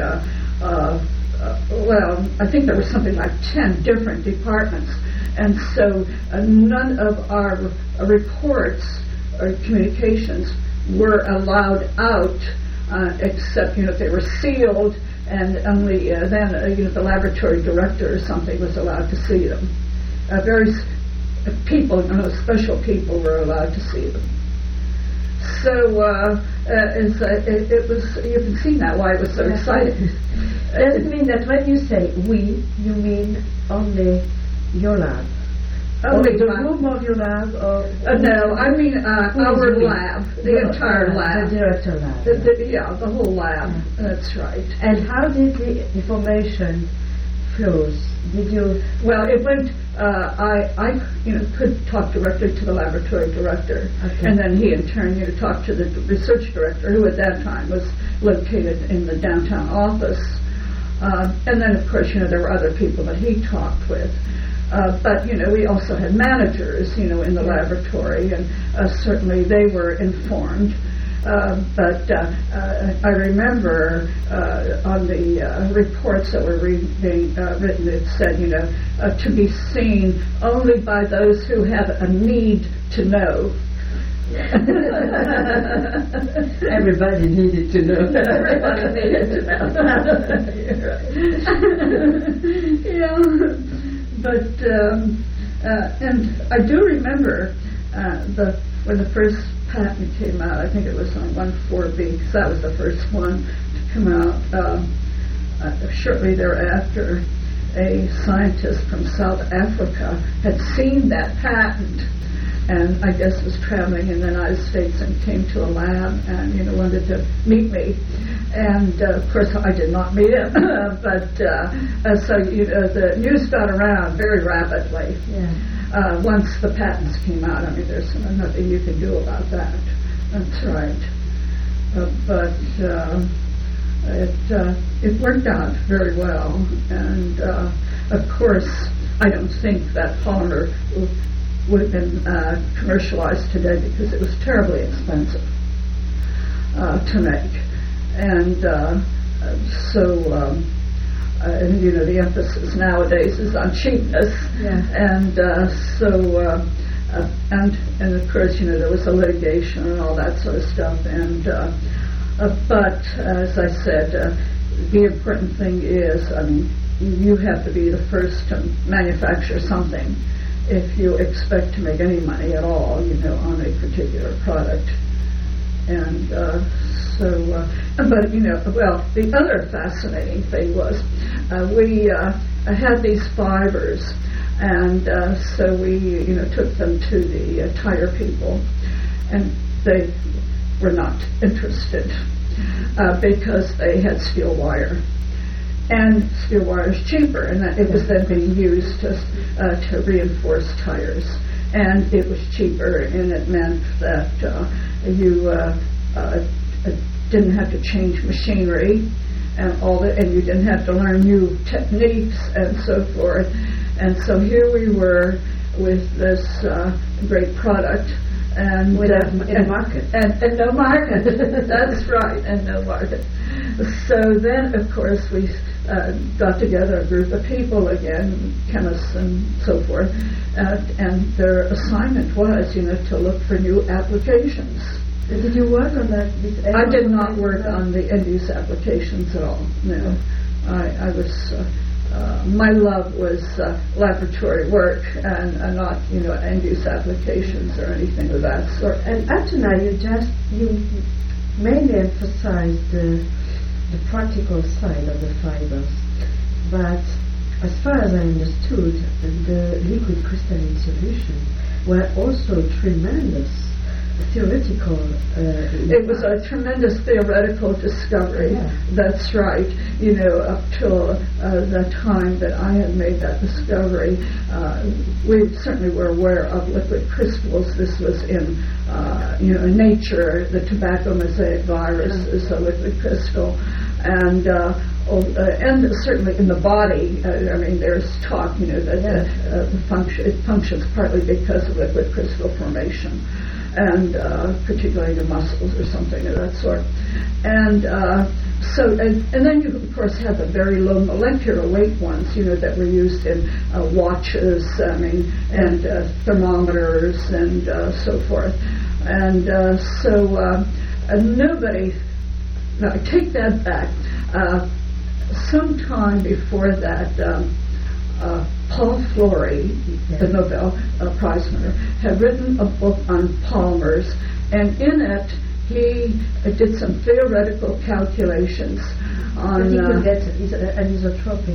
I think there was something like 10 different departments. And so none of our reports or communications were allowed out, except, if they were sealed, and only then, the laboratory director or something was allowed to see them. Special people were allowed to see them. So it was. You can see now why it was so exciting. Does it mean that when you say we, you mean only your lab? Only the room of your lab? Or no, I mean our lab, the entire lab. The director lab. The whole lab. Yeah. That's right. And how did the information flows? Did you? Well, it went. I could talk directly to the laboratory director, and then he in turn talked to the research director, who at that time was located in the downtown office. And then, of course, there were other people that he talked with. But, we also had managers, in the laboratory, and certainly they were informed. But I remember on the reports that were being written, it said, to be seen only by those who have a need to know. Everybody needed to know. Everybody needed to know. But and I do remember when the first patent came out. I think it was on 1,4-B, because that was the first one to come out. Shortly thereafter, a scientist from South Africa had seen that patent, and I guess was traveling in the United States and came to a lab and wanted to meet me. And of course I did not meet him, but so the news got around very rapidly. Yeah. Once the patents came out. I mean, there's nothing you can do about that. That's right. But it worked out very well, and of course I don't think that polymer would have been commercialized today because it was terribly expensive to make. And the emphasis nowadays is on cheapness. Yeah. And and of course, there was a litigation and all that sort of stuff. And but as I said, the important thing is, you have to be the first to manufacture something if you expect to make any money at all, on a particular product. And but the other fascinating thing was we had these fibers, and so we took them to the tire people, and they were not interested because they had steel wire. And steel wire is cheaper, and that it was then being used to reinforce tires. And it was cheaper, and it meant that you didn't have to change machinery and and you didn't have to learn new techniques and so forth. And so here we were with this great product. And without a market. And no market. That's right, and no market. So then, of course, we got together a group of people again, chemists and so forth, and their assignment was, to look for new applications. Did you work on that? I did not work on the end-use applications at all, no. I was... my love was laboratory work and not, end-use applications or anything of that sort. And up to now, you mainly emphasized the practical side of the fibers. But as far as I understood, the liquid crystalline solution were also tremendous theoretical. It was a tremendous theoretical discovery. Yeah. That's right. Up till the time that I had made that discovery, we certainly were aware of liquid crystals. This was in Nature. The tobacco mosaic virus is a liquid crystal, and certainly in the body. There's talk, that it functions partly because of liquid crystal formation, and particularly the muscles or something of that sort. And and then you, of course, have the very low molecular weight ones, that were used in watches, and thermometers and so forth. And nobody, now I take that back, sometime before that, Paul Flory, the Nobel Prize winner, had written a book on polymers, and in it he did some theoretical calculations on. He could get anisotropic.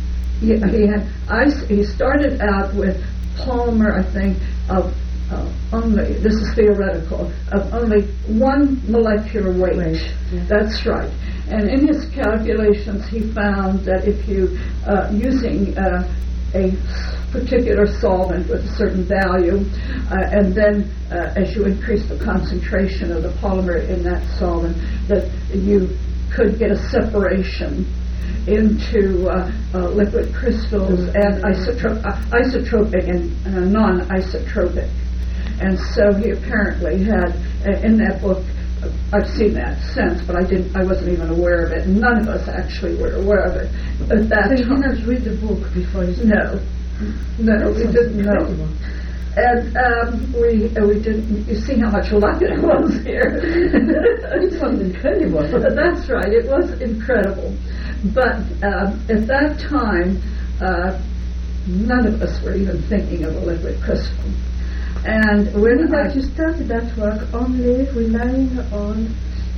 He started out with polymer, I think, of only, this is theoretical, of only one molecular weight. Right. Yeah. That's right. And in his calculations, he found that if you, using a particular solvent with a certain value, and then as you increase the concentration of the polymer in that solvent, that you could get a separation into liquid crystals and isotropic and non-isotropic. And so he apparently had, in that book, I've seen that since, but I wasn't even aware of it. None of us actually were aware of it at that so you time. did not read the book before you started? No, we didn't know. And we didn't. You see how much luck it was here. It was incredible. That's right. It was incredible. But at that time, none of us were even thinking of a liquid crystal. And when you started that work only relying on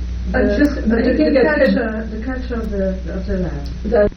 the culture of the land.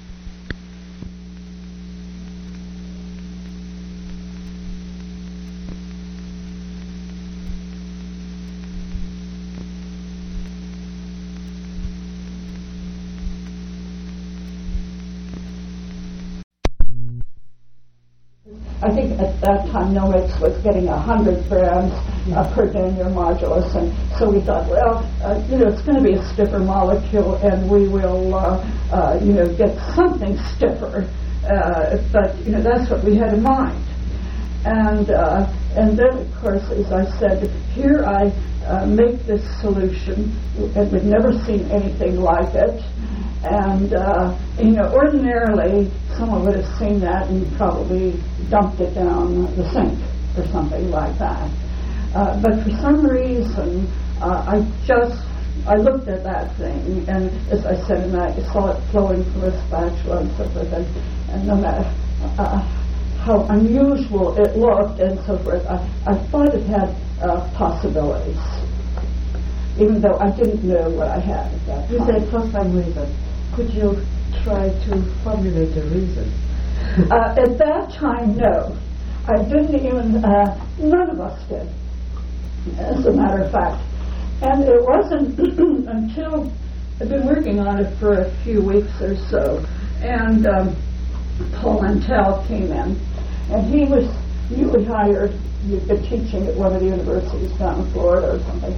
I think at that time Nomex was getting 100 grams per Danier modulus, and so we thought, well, it's going to be a stiffer molecule, and we will, get something stiffer. But that's what we had in mind. And then, of course, as I said, here I make this solution, and we've never seen anything like it. And, ordinarily, someone would have seen that and probably dumped it down the sink or something like that. But for some reason, I looked at that thing, and as I said, and I saw it flowing from a spatula and so forth, and no matter how unusual it looked and so forth, I thought it had possibilities, even though I didn't know what I had at that time. You said for some reason. Could you try to formulate a reason? At that time, no. I didn't even, none of us did, as a matter of fact. And it wasn't until I'd been working on it for a few weeks or so, and Paul Mantell came in, and he was newly hired. He'd been teaching at one of the universities down in Florida or something.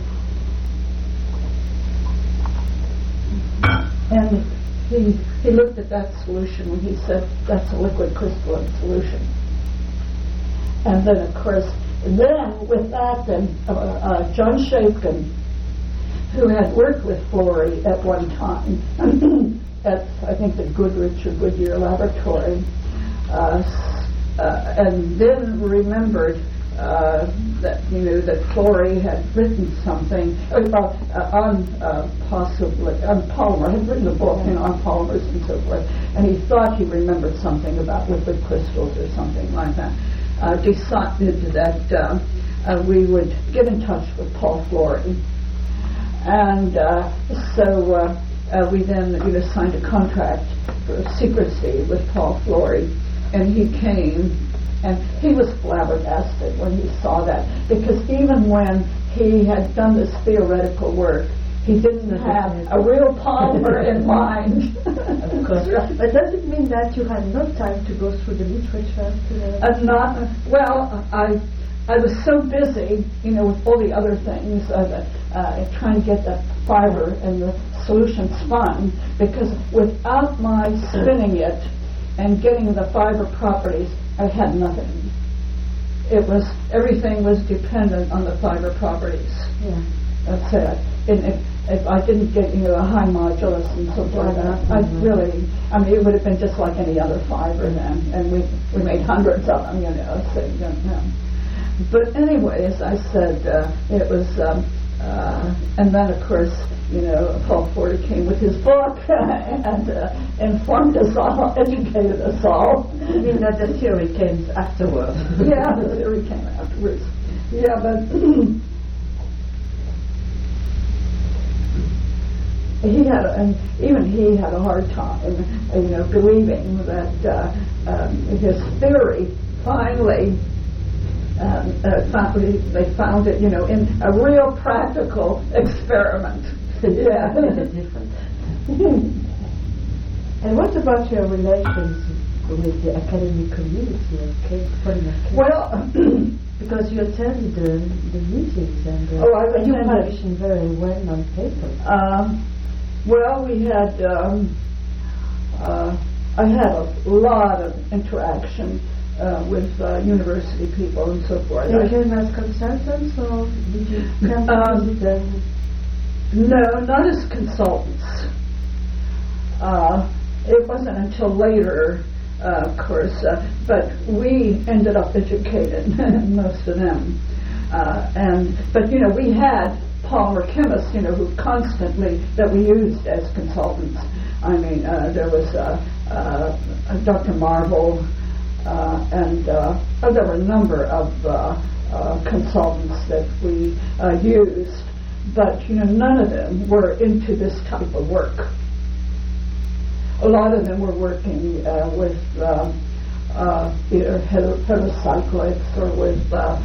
And he looked at that solution and he said, that's a liquid crystalline solution. And then, of course, with that, John Shapkin, who had worked with Florey at one time at, I think, the Goodrich or Goodyear Laboratory, and then remembered that Florey had written something on polymer, had written a book on polymers and so forth, and he thought he remembered something about liquid crystals or something like that. Decided that we would get in touch with Paul Florey, and so we then signed a contract for secrecy with Paul Florey, and he came. And he was flabbergasted when he saw that, because even when he had done this theoretical work, he didn't have a real polymer in mind. Of course. But does it mean that you had no time to go through the literature? I was so busy, with all the other things, trying to get the fiber and the solution spun, because without my spinning it and getting the fiber properties, I had nothing. Everything was dependent on the fiber properties. Yeah. That's it. And if I didn't get, a high modulus and so forth, it would have been just like any other fiber then. And we made hundreds of them, so. But anyway, as I said, it was, and then of course, Paul Florey came with his book and informed us all, educated us all. You mean that the theory came afterwards? Yeah, the theory came afterwards. Yeah, but he had a hard time, believing that his theory finally. They found it, in a real practical experiment. Yeah, different. And what about your relations with the academic community? Well, because you attended the meetings and you published very well-known papers. Well, we had. I had a lot of interaction with university people and so forth. They came as consultants, or did you come to visit them? No, not as consultants. It wasn't until later, of course, but we ended up educated, most of them. But we had polymer chemists, who constantly, that we used as consultants. I mean, there was Dr. Marvel, and there were a number of consultants that we used, but none of them were into this type of work. A lot of them were working with either heterocyclics or with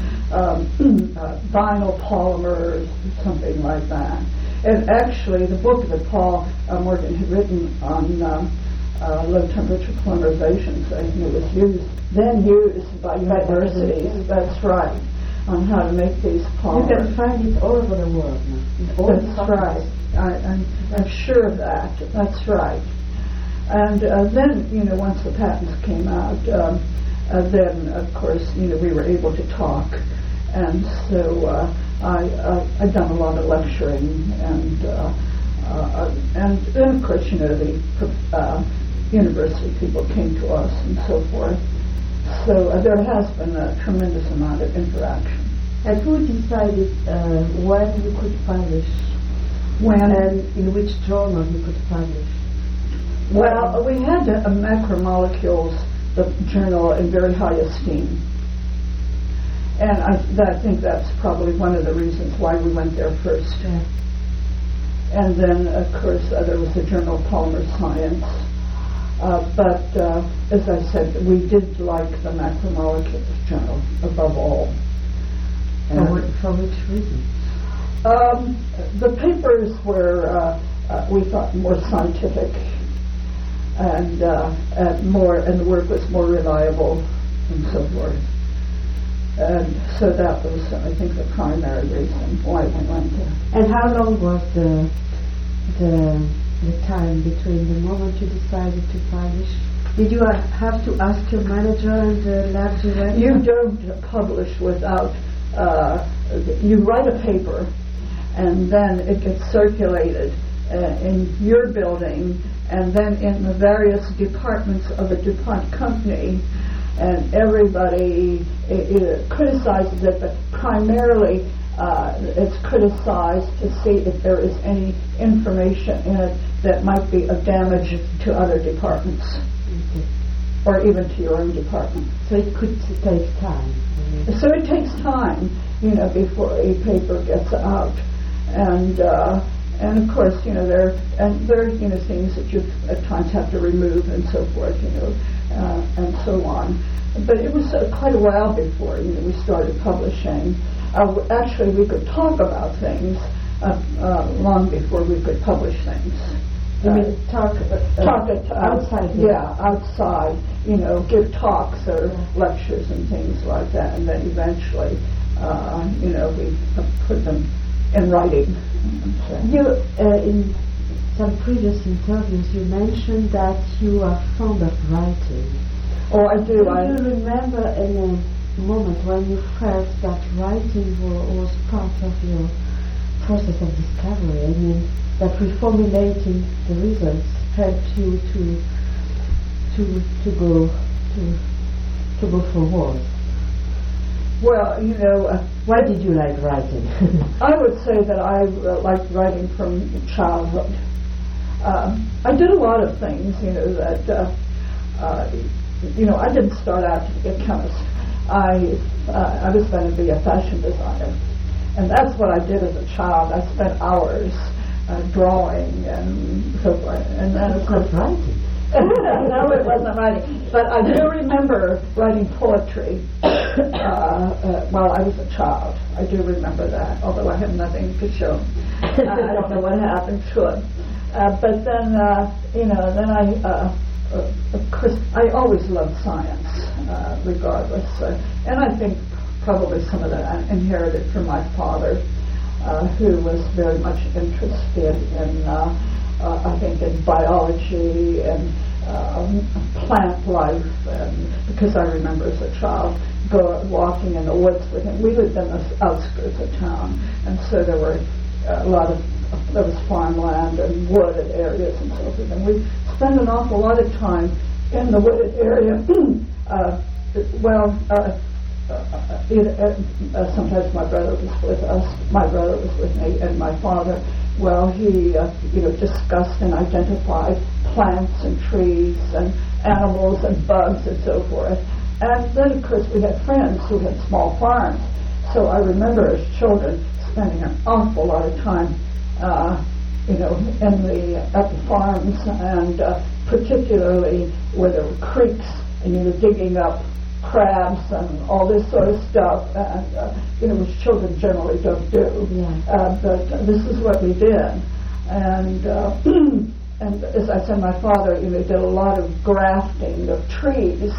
vinyl polymers, something like that. And actually, the book that Paul Morgan had written on low temperature polymerization, I think it was then used by universities. That's right, on how to make these polymers. You can find it all over the world now. That's right. I'm sure of that. That's right. And then, once the patents came out, then, of course, we were able to talk. And so I've done a lot of lecturing, and then, of course, the university people came to us and so forth. So there has been a tremendous amount of interaction. And who decided when you could publish? When? And in which journal you could publish? Well, we had Macromolecules, the journal, in very high esteem. And I think that's probably one of the reasons why we went there first. Yeah. And then, of course, there was the Journal of Polymer Science. But as I said, we did like the Macromolecules journal above all. For which reason? The papers were, we thought, more scientific, and the work was more reliable, and so forth. And so that was, I think, the primary reason why we went there. And how long was the time between the moment you decided to publish? Did you have to ask your manager and the lab director? You don't publish without, you write a paper, and then it gets circulated in your building, and then in the various departments of a DuPont company, and everybody criticizes it, but primarily it's criticized to see if there is any information in it that might be of damage to other departments, or even to your own department. So it could take time. So it takes time, before a paper gets out, and of course, there are things that you at times have to remove and so forth, and so on. But it was quite a while before we started publishing. Actually, we could talk about things long before we could publish things. You mean talk outside? Yeah, outside. Give talks or lectures and things like that, and then eventually, we put them in writing. You, in some previous interviews, you mentioned that you are fond of writing. Oh, I do. Do you remember in a moment when you felt that writing was part of your process of discovery? I mean, that reformulating the results helped you to go forward. Well, why did you like writing? I would say that I liked writing from childhood. I did a lot of things, that, I didn't start out to be a chemist. I was going to be a fashion designer. And that's what I did as a child. I spent hours drawing and so forth. And then, of course, writing. No, it wasn't writing. But I do remember writing poetry while I was a child. I do remember that, although I have nothing to show. I don't know what happened to it. But then, then of course, I always loved science, regardless. And I think probably some of that I inherited from my father, who was very much interested in I think in biology and plant life, and because I remember as a child walking in the woods with him. We lived in the outskirts of town, and so there were a lot of there was farmland and wooded areas and so forth. And we spent an awful lot of time in the wooded area. Sometimes my brother was with us. My brother was with me, and my father. Well, he discussed and identified plants and trees and animals and bugs and so forth. And then, of course, we had friends who had small farms. So I remember as children spending an awful lot of time, at the farms, and particularly where there were creeks, and you were digging up crabs and all this sort of stuff, and which children generally don't do. Yeah. But this is what we did, and and as I said, my father did a lot of grafting of trees,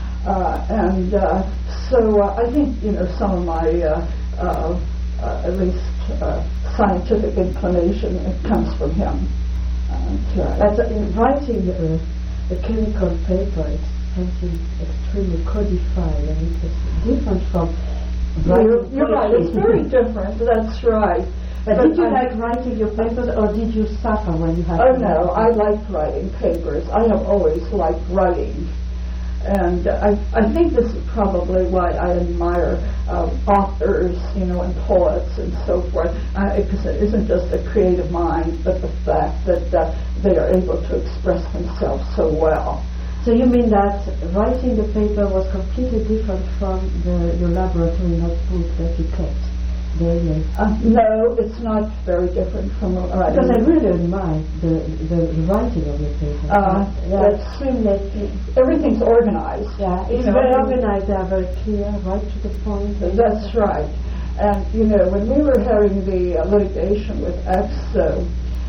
so I think some of my at least scientific inclination comes from him. In writing the chemical paper, it's something extremely codified, and it's different from writing. You're right, it's very different, that's right. But did you like writing your papers, or did you suffer when you had to write? No, I liked writing papers. I have always liked writing. And I think this is probably why I admire authors, and poets and so forth, because it isn't just a creative mind, but the fact that they are able to express themselves so well. So you mean that writing the paper was completely different from your laboratory notebook that you kept daily? No, it's not very different from writing. Because I really admire the writing of your paper. Everything's organized. Yeah, it's very organized. They are very clear, right to the point. That's right. And when we were having the litigation with AXO,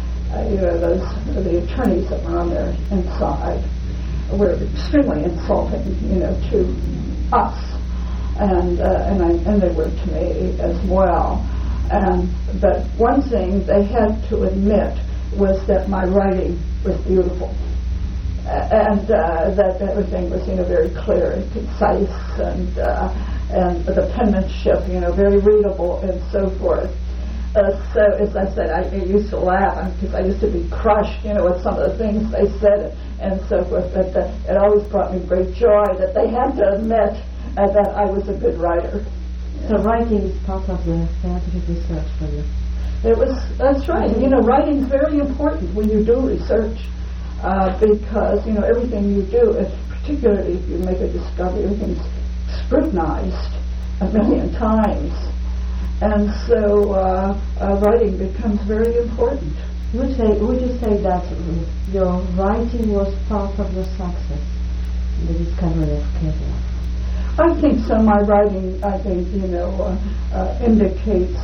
the attorneys that were on there inside were extremely insulting, to us, and they were to me as well. But one thing they had to admit was that my writing was beautiful, and that everything was very clear and concise, and the penmanship very readable and so forth. So, as I said, I used to laugh because I used to be crushed, with some of the things they said and so forth. But it always brought me great joy that they had to admit that I was a good writer. So writing is part of the scientific research for you. That's right. Writing is very important when you do research, because everything you do, particularly if you make a discovery, everything's scrutinized a million times. And so writing becomes very important. Would you say that your writing was part of your success in the discovery of Kepler? I think so. My writing, I think, indicates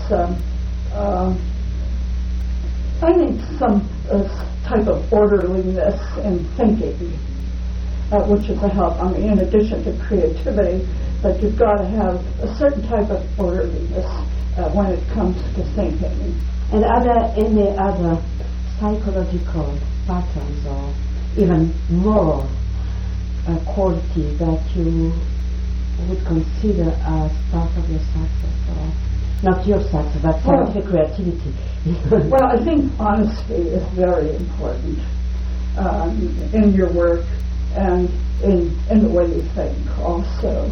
some type of orderliness in thinking, which is a help. In addition to creativity, but you've got to have a certain type of orderliness when it comes to thinking. And are there any other psychological patterns or even moral qualities that you would consider as part of your success, or not your success, but scientific creativity? Well, I think honesty is very important in your work and in the way you think also.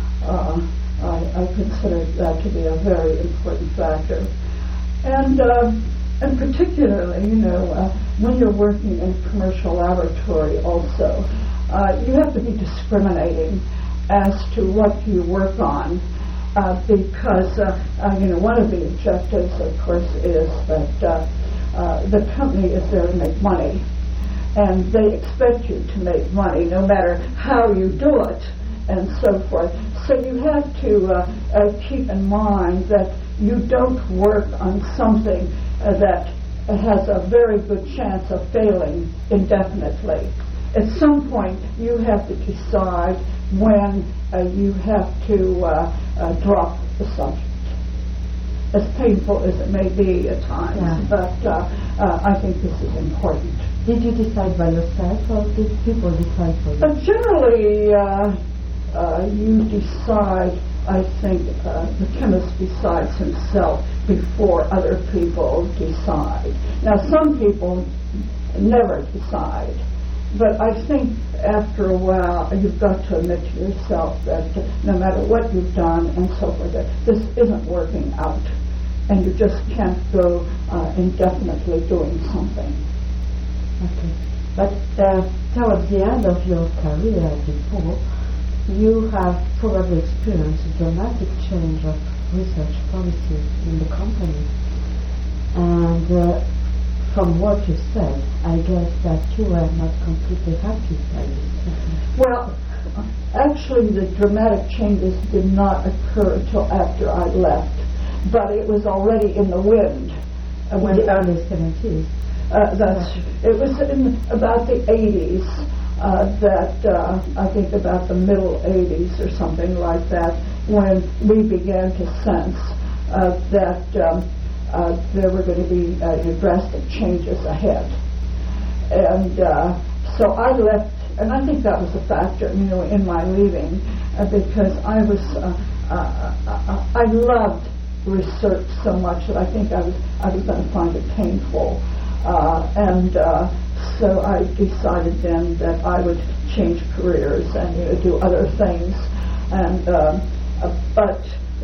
I consider that to be a very important factor. And particularly, when you're working in a commercial laboratory also, you have to be discriminating as to what you work on, because, one of the objectives, of course, is that the company is there to make money, and they expect you to make money no matter how you do it, and so forth. So you have to keep in mind that you don't work on something that has a very good chance of failing indefinitely. At some point, you have to decide when you have to drop the subject, as painful as it may be at times. But I think this is important. Did you decide by yourself, or did people decide for you? Generally, you decide I think, the chemist decides himself before other people decide. Now, some people never decide, but I think after a while you've got to admit to yourself that no matter what you've done and so forth, that this isn't working out, and you just can't go indefinitely doing something. Okay. But towards the end of your career before, you have probably experienced a dramatic change of research policies in the company. And from what you said, I guess that you were not completely happy by this. Well, actually the dramatic changes did not occur until after I left, but it was already in the wind. In the early 70s. It was in about the 80s, I think about the middle 80s or something like that, when we began to sense that there were going to be drastic changes ahead. And so I left, and I think that was a factor, in my leaving, because I loved research so much that I think I was going to find it painful. So I decided then that I would change careers and do other things. And but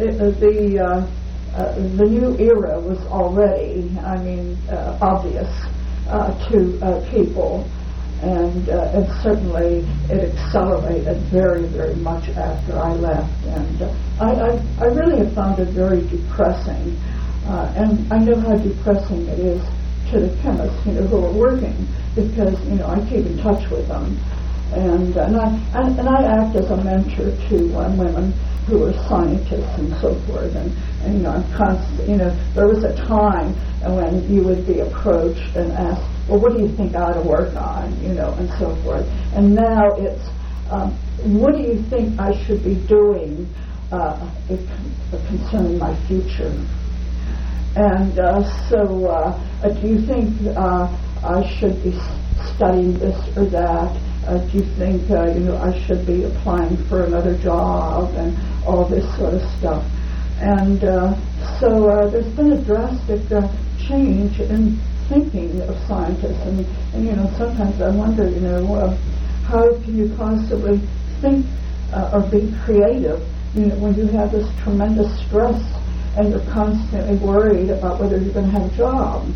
the new era was already, obvious to people, and certainly it accelerated very, very much after I left. And I really have found it very depressing, and I know how depressing it is to the chemists, who are working, because I keep in touch with them, and I act as a mentor to women who are scientists and so forth, and I'm constant. There was a time when you would be approached and asked, well, what do you think I ought to work on, and so forth, and now it's what do you think I should be doing concerning my future? And so do you think I should be studying this or that? Do you think I should be applying for another job and all this sort of stuff? And so there's been a drastic change in thinking of scientists, and sometimes I wonder, how can you possibly think or be creative, when you have this tremendous stress and you're constantly worried about whether you're going to have a job,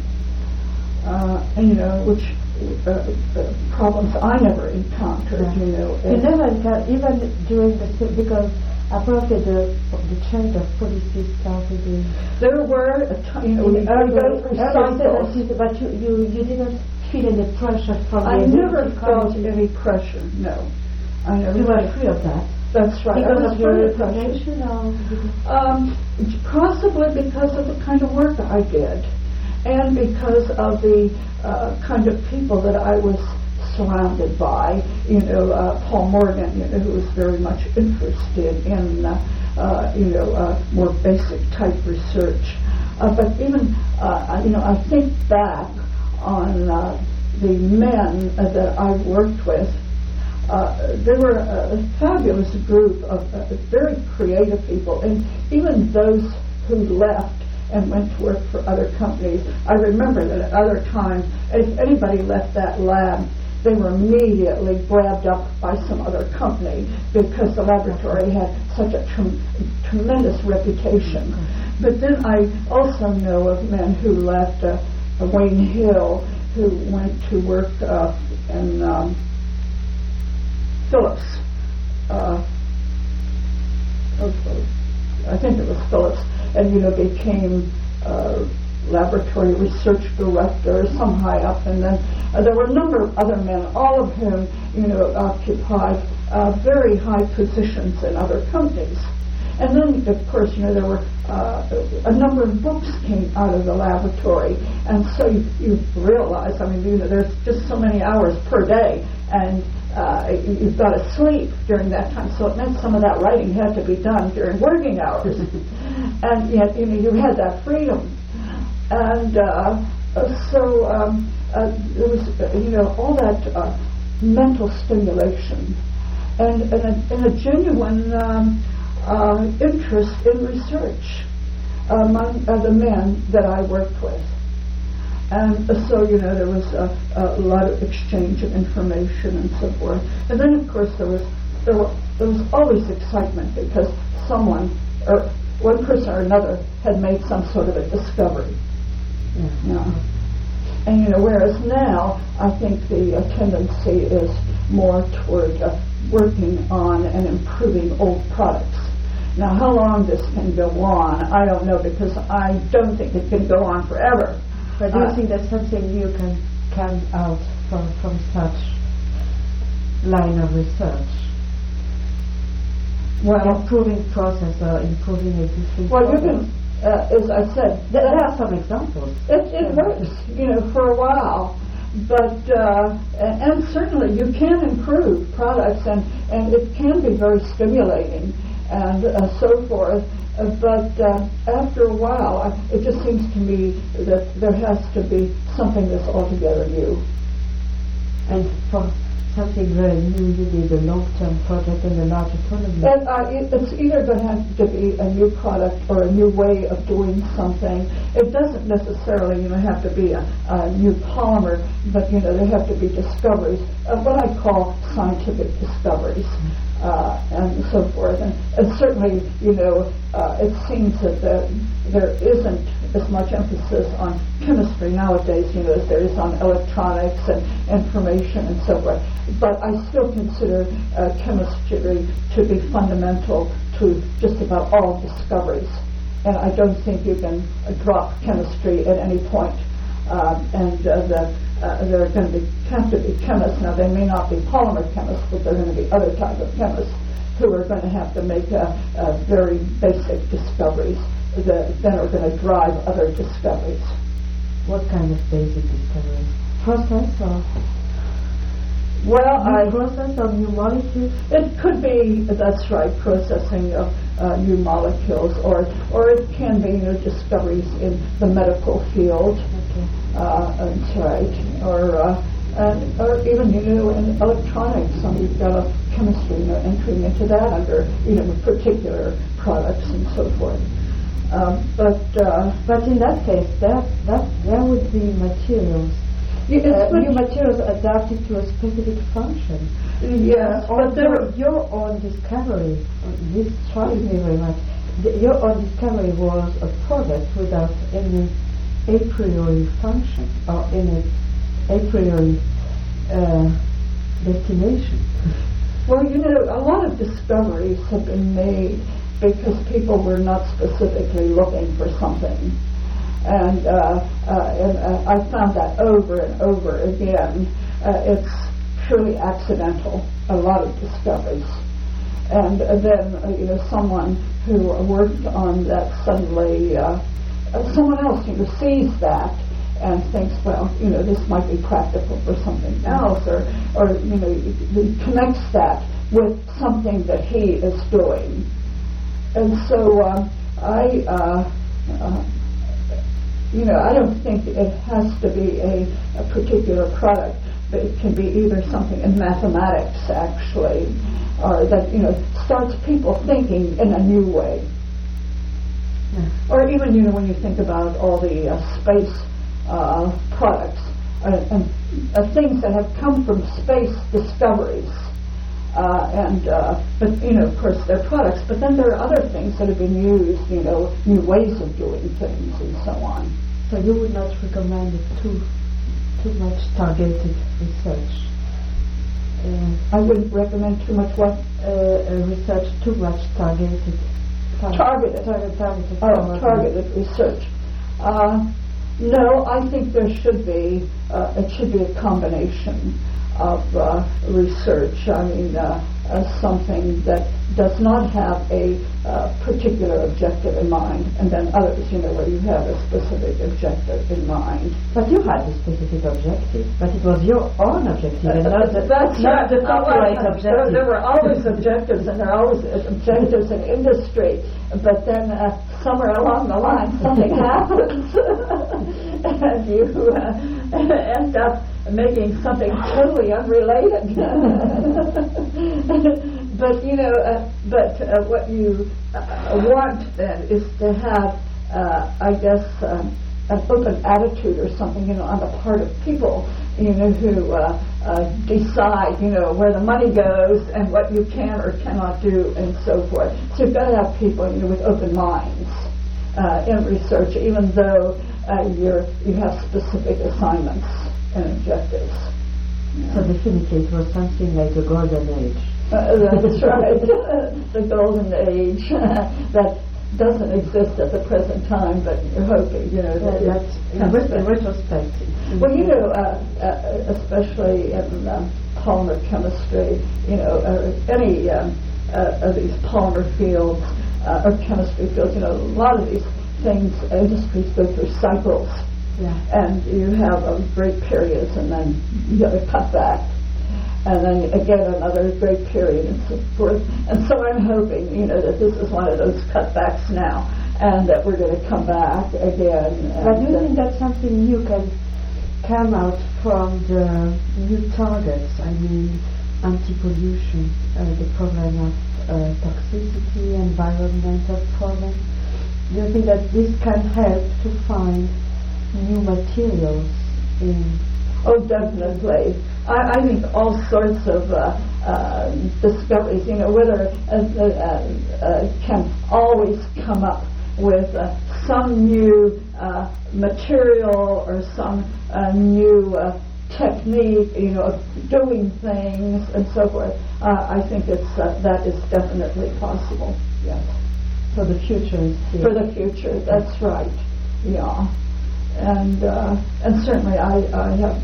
which problems I never encountered, You never encountered, even during the, because apparently the change of policy started in... There were, early cycles. But you didn't feel any pressure from I never felt any pressure, no. I never. You were free of that? That's right. Because of your reputation, possibly because of the kind of work I did, and because of the kind of people that I was surrounded by. Paul Morgan, who was very much interested in, more basic type research. But even, I think back on the men that I worked with. They were a fabulous group of very creative people, and even those who left and went to work for other companies, I remember that at other times, if anybody left that lab, they were immediately grabbed up by some other company because the laboratory had such a tremendous reputation. But then I also know of men who left Wayne Hill, who went to work in Phillips. I think it was Phillips, and became laboratory research director, some high up, and then there were a number of other men, all of whom occupied very high positions in other companies. And then, of course, there were a number of books came out of the laboratory, and so you realize, there's just so many hours per day, and you've got to sleep during that time, so it meant some of that writing had to be done during working hours. And yet, you had that freedom. And so there was, all that mental stimulation, and a genuine interest in research among the men that I worked with. And so, there was a lot of exchange of information and so forth. And then, of course, there was always excitement because someone, or one person or another, had made some sort of a discovery. And, whereas now, I think the tendency is more toward working on and improving old products. Now, how long this can go on, I don't know, because I don't think it can go on forever. But do you think there's something new can come out from such line of research? Well, improving process or improving existing well, process? you can, as I said, There are some examples. it works, for a while. But, and certainly you can improve products, and it can be very stimulating and so forth. But after a while, it just seems to me that there has to be something that's altogether new. And for something very new, you need a long-term project and a large economy. And it's either going to have to be a new product or a new way of doing something. It doesn't necessarily, have to be a new polymer, but, there have to be discoveries, what I call scientific discoveries. And so forth. And certainly, it seems that there isn't as much emphasis on chemistry nowadays, as there is on electronics and information and so forth. But I still consider chemistry to be fundamental to just about all discoveries. And I don't think you can drop chemistry at any point. There are going to have to be chemists. Now, they may not be polymer chemists, but they're going to be other type of chemists who are going to have to make very basic discoveries that then are going to drive other discoveries. What kind of basic discoveries? Process or? Well, process of new molecules? It could be, that's right, processing of new molecules, or it can be discoveries in the medical field. Okay. That's right, or even in electronics. You've got a chemistry entering into that under particular products and so forth. But in that case, there would be materials. New materials adapted to a specific function. Yes, but your own discovery, this strikes me very much, your own discovery was a product without any a priori function or any a priori destination. Well, a lot of discoveries have been made because people were not specifically looking for something. And I found that over and over again. It's purely accidental, a lot of discoveries. And then, someone who worked on that suddenly, someone else, sees that and thinks, well, this might be practical for something else, or connects that with something that he is doing. And so I don't think it has to be a particular product, but it can be either something in mathematics, actually, or that, starts people thinking in a new way. Yeah. Or even, when you think about all the space products and things that have come from space discoveries. But of course, they're products. But then there are other things that have been used, new ways of doing things and so on. So you would not recommend too much targeted research? I wouldn't recommend too much what? Research too much targeted. Targeted research. No, I think there should be. It should be a combination of research. Something that does not have a particular objective in mind, and then others, where you have a specific objective in mind. But you had a specific objective, but it was your own objective, and not the copyright objective. There were always objectives, and there are always objectives in industry, but then somewhere along the line something happens, and you end up making something totally unrelated. But what you want then is to have, I guess, an open attitude or something, on the part of people, who decide, where the money goes and what you can or cannot do and so forth. So you've got to have people, with open minds in research, even though you have specific assignments and objectives. So definitely it was something like the golden age. That's right, the golden age that doesn't exist at the present time, but you're hoping, that's in retrospect. Well, especially in polymer chemistry, any of these polymer fields or chemistry fields, a lot of these things, industries go through cycles. Yeah. And you have great periods, and then you got to cut back, and then again another great period, and so forth. And so I'm hoping, that this is one of those cutbacks now, and that we're going to come back again. But do you think that something new can come out from the new targets? I mean, anti-pollution, the problem of toxicity, environmental problem. Do you think that this can help to find new materials in? Oh, definitely. I think all sorts of discoveries, whether can always come up with some new material or some new technique, of doing things and so forth. I think that is definitely possible. Yes. So the future is here. For the future, that's right. Yeah. And certainly I have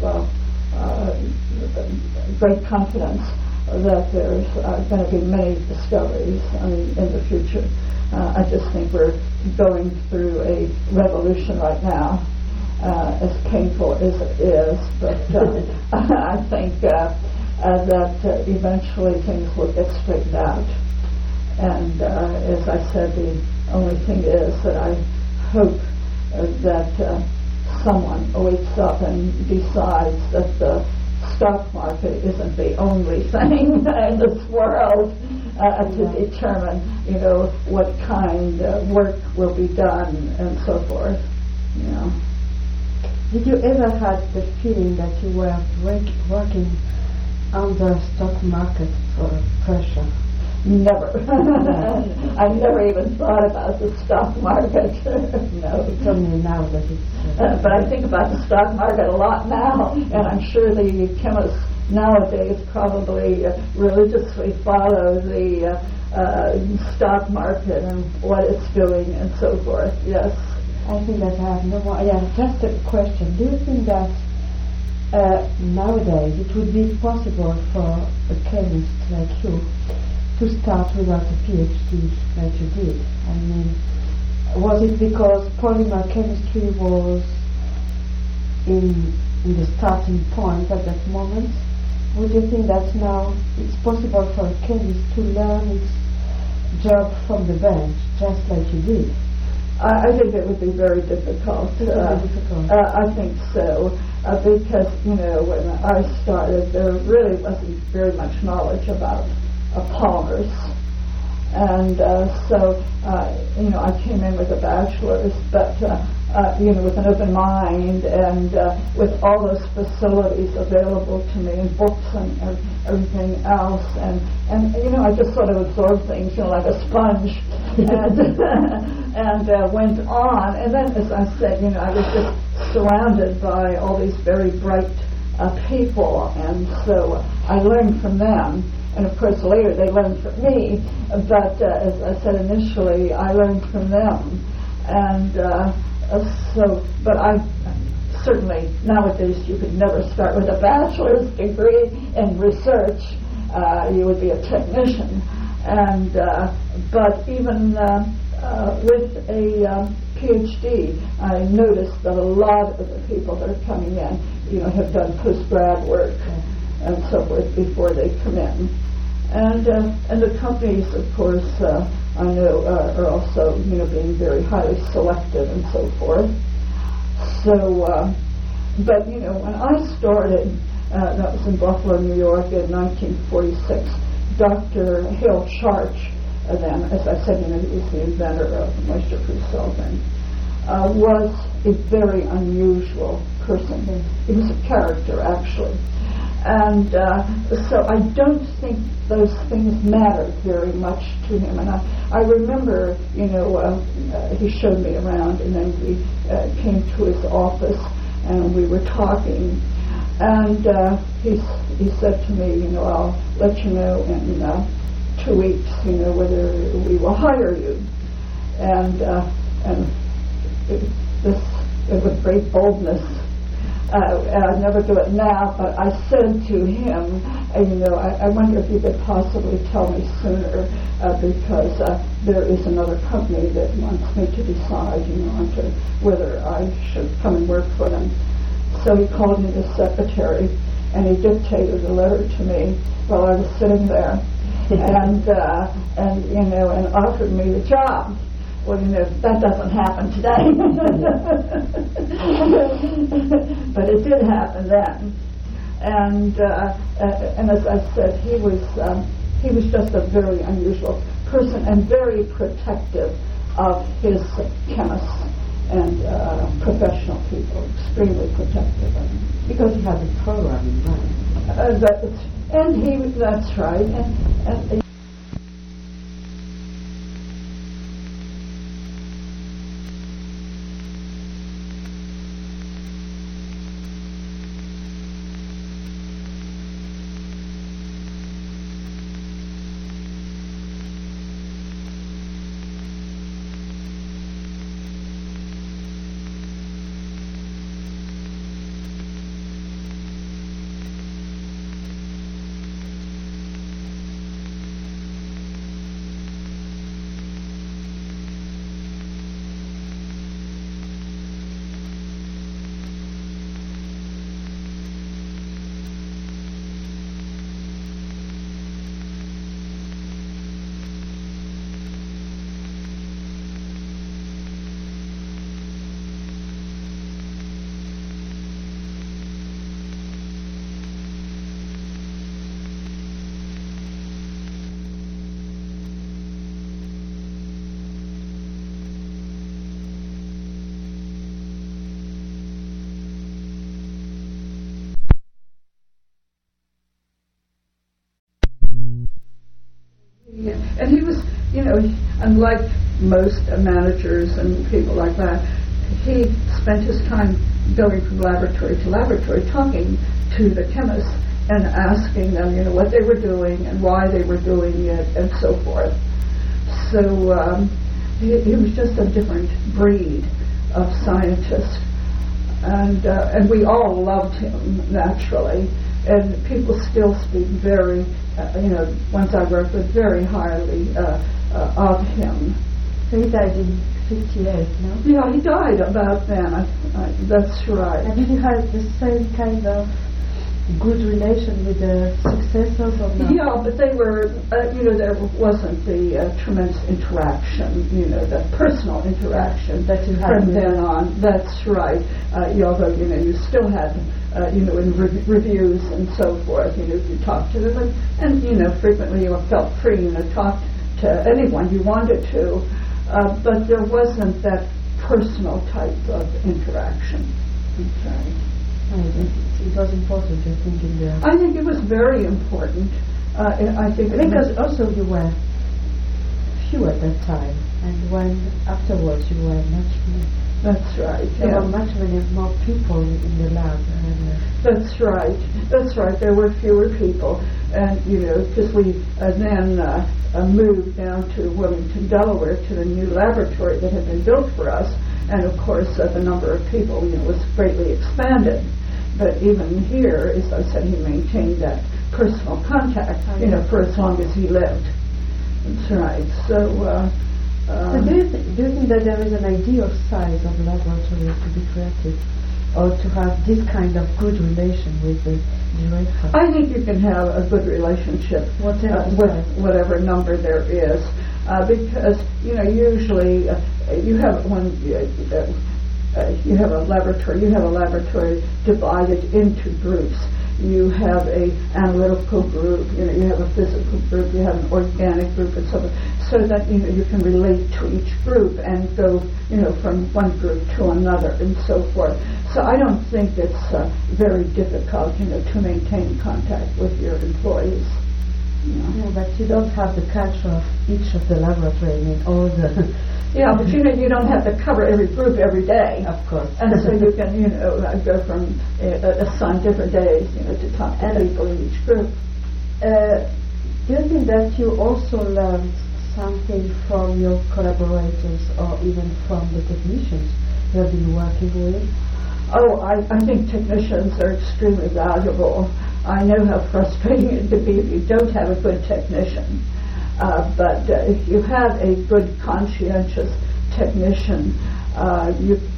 great confidence that there's going to be many discoveries in the future. I just think we're going through a revolution right now, as painful as it is, but I think that eventually things will get straightened out. And as I said, the only thing is that I hope that someone wakes up and decides that the stock market isn't the only thing in this world to determine, what kind of work will be done and so forth. Did you ever have the feeling that you were working under stock market pressure? Never. I never even thought about the stock market. No. It's only now that it's... but I think about the stock market a lot now, and I'm sure the chemists nowadays probably religiously follow the stock market and what it's doing and so forth. Yes. I think that I have no more... Yeah, just a question. Do you think that nowadays it would be possible for a chemist like you to start without a PhD like you did? I mean, was it because polymer chemistry was in the starting point at that moment? Would you think that now it's possible for a chemist to learn its job from the bench, just like you did? I think it would be very difficult. I think so, because, when I started, there really wasn't very much knowledge about polymers. And so I came in with a bachelor's, but, with an open mind and with all those facilities available to me and books and everything else. And I just sort of absorbed things, like a sponge and went on. And then, as I said, I was just surrounded by all these very bright people. And so I learned from them. And of course, later they learned from me. But as I said initially, I learned from them. And but I certainly, nowadays, you could never start with a bachelor's degree in research. You would be a technician. And but even with a PhD, I noticed that a lot of the people that are coming in, have done post-grad work and so forth before they come in. And the companies, of course, I know are also, being very highly selective and so forth. So, but, when I started, that was in Buffalo, New York in 1946, Dr. Hale Charch, then, as I said, he was the inventor of moisture-free solvent, was a very unusual person. He was a character, actually. And so I don't think those things mattered very much to him. And I remember, he showed me around, and then we came to his office, and we were talking. And he said to me, I'll let you know in 2 weeks, whether we will hire you. And with great boldness, I'd never do it now, but I said to him, I wonder if you could possibly tell me sooner, because there is another company that wants me to decide, whether I should come and work for them. So he called me the secretary, and he dictated a letter to me while I was sitting there, and offered me the job. Well, that doesn't happen today. But it did happen then. And as I said, he was just a very unusual person and very protective of his chemists and professional people, extremely protective of them. Because he had a program in mind. That's right. And he was, unlike most managers and people like that, he spent his time going from laboratory to laboratory, talking to the chemists and asking them, what they were doing and why they were doing it and so forth. So he was just a different breed of scientist. And we all loved him, naturally. And people still speak very, ones I work with, very highly of him. So he died in 58, no? Yeah, he died about then. That's right. And did he have the same kind of good relation with the successors or not? Yeah, but they were, there wasn't the tremendous interaction, the personal interaction that you had from then on. That's right. Although, you still had, in reviews and so forth, you talked to them, and frequently you felt free, to talk to anyone you wanted to, but there wasn't that personal type of interaction. Okay. It was important, I think, in the... I think it was very important. I think because also you were few at that time, and when afterwards you were much more... That's right. There were much many more people in the lab. That's right. That's right. There were fewer people, and because we then moved down to Wilmington, Delaware, to the new laboratory that had been built for us, and of course the number of people was greatly expanded. But even here, as I said, he maintained that personal contact, for as long as he lived. That's right. So do you think that there is an ideal size of laboratory to be created, or to have this kind of good relation with the director? I think you can have a good relationship with whatever number there is, because usually you have you have a laboratory divided into groups, you have a analytical group, you have a physical group, you have an organic group, and so that you can relate to each group and go from one group to another and so forth. So I don't think it's very difficult to maintain contact with your employees. No, but you don't have the culture of each of the laboratory in all the... Yeah, but you don't have to cover every group every day. Of course. And so you can, go from assign different days, to talk to people in each group. Do you think that you also learned something from your collaborators or even from the technicians you have been working with? Oh, I think technicians are extremely valuable. I know how frustrating it can be if you don't have a good technician. But if you have a good, conscientious technician, I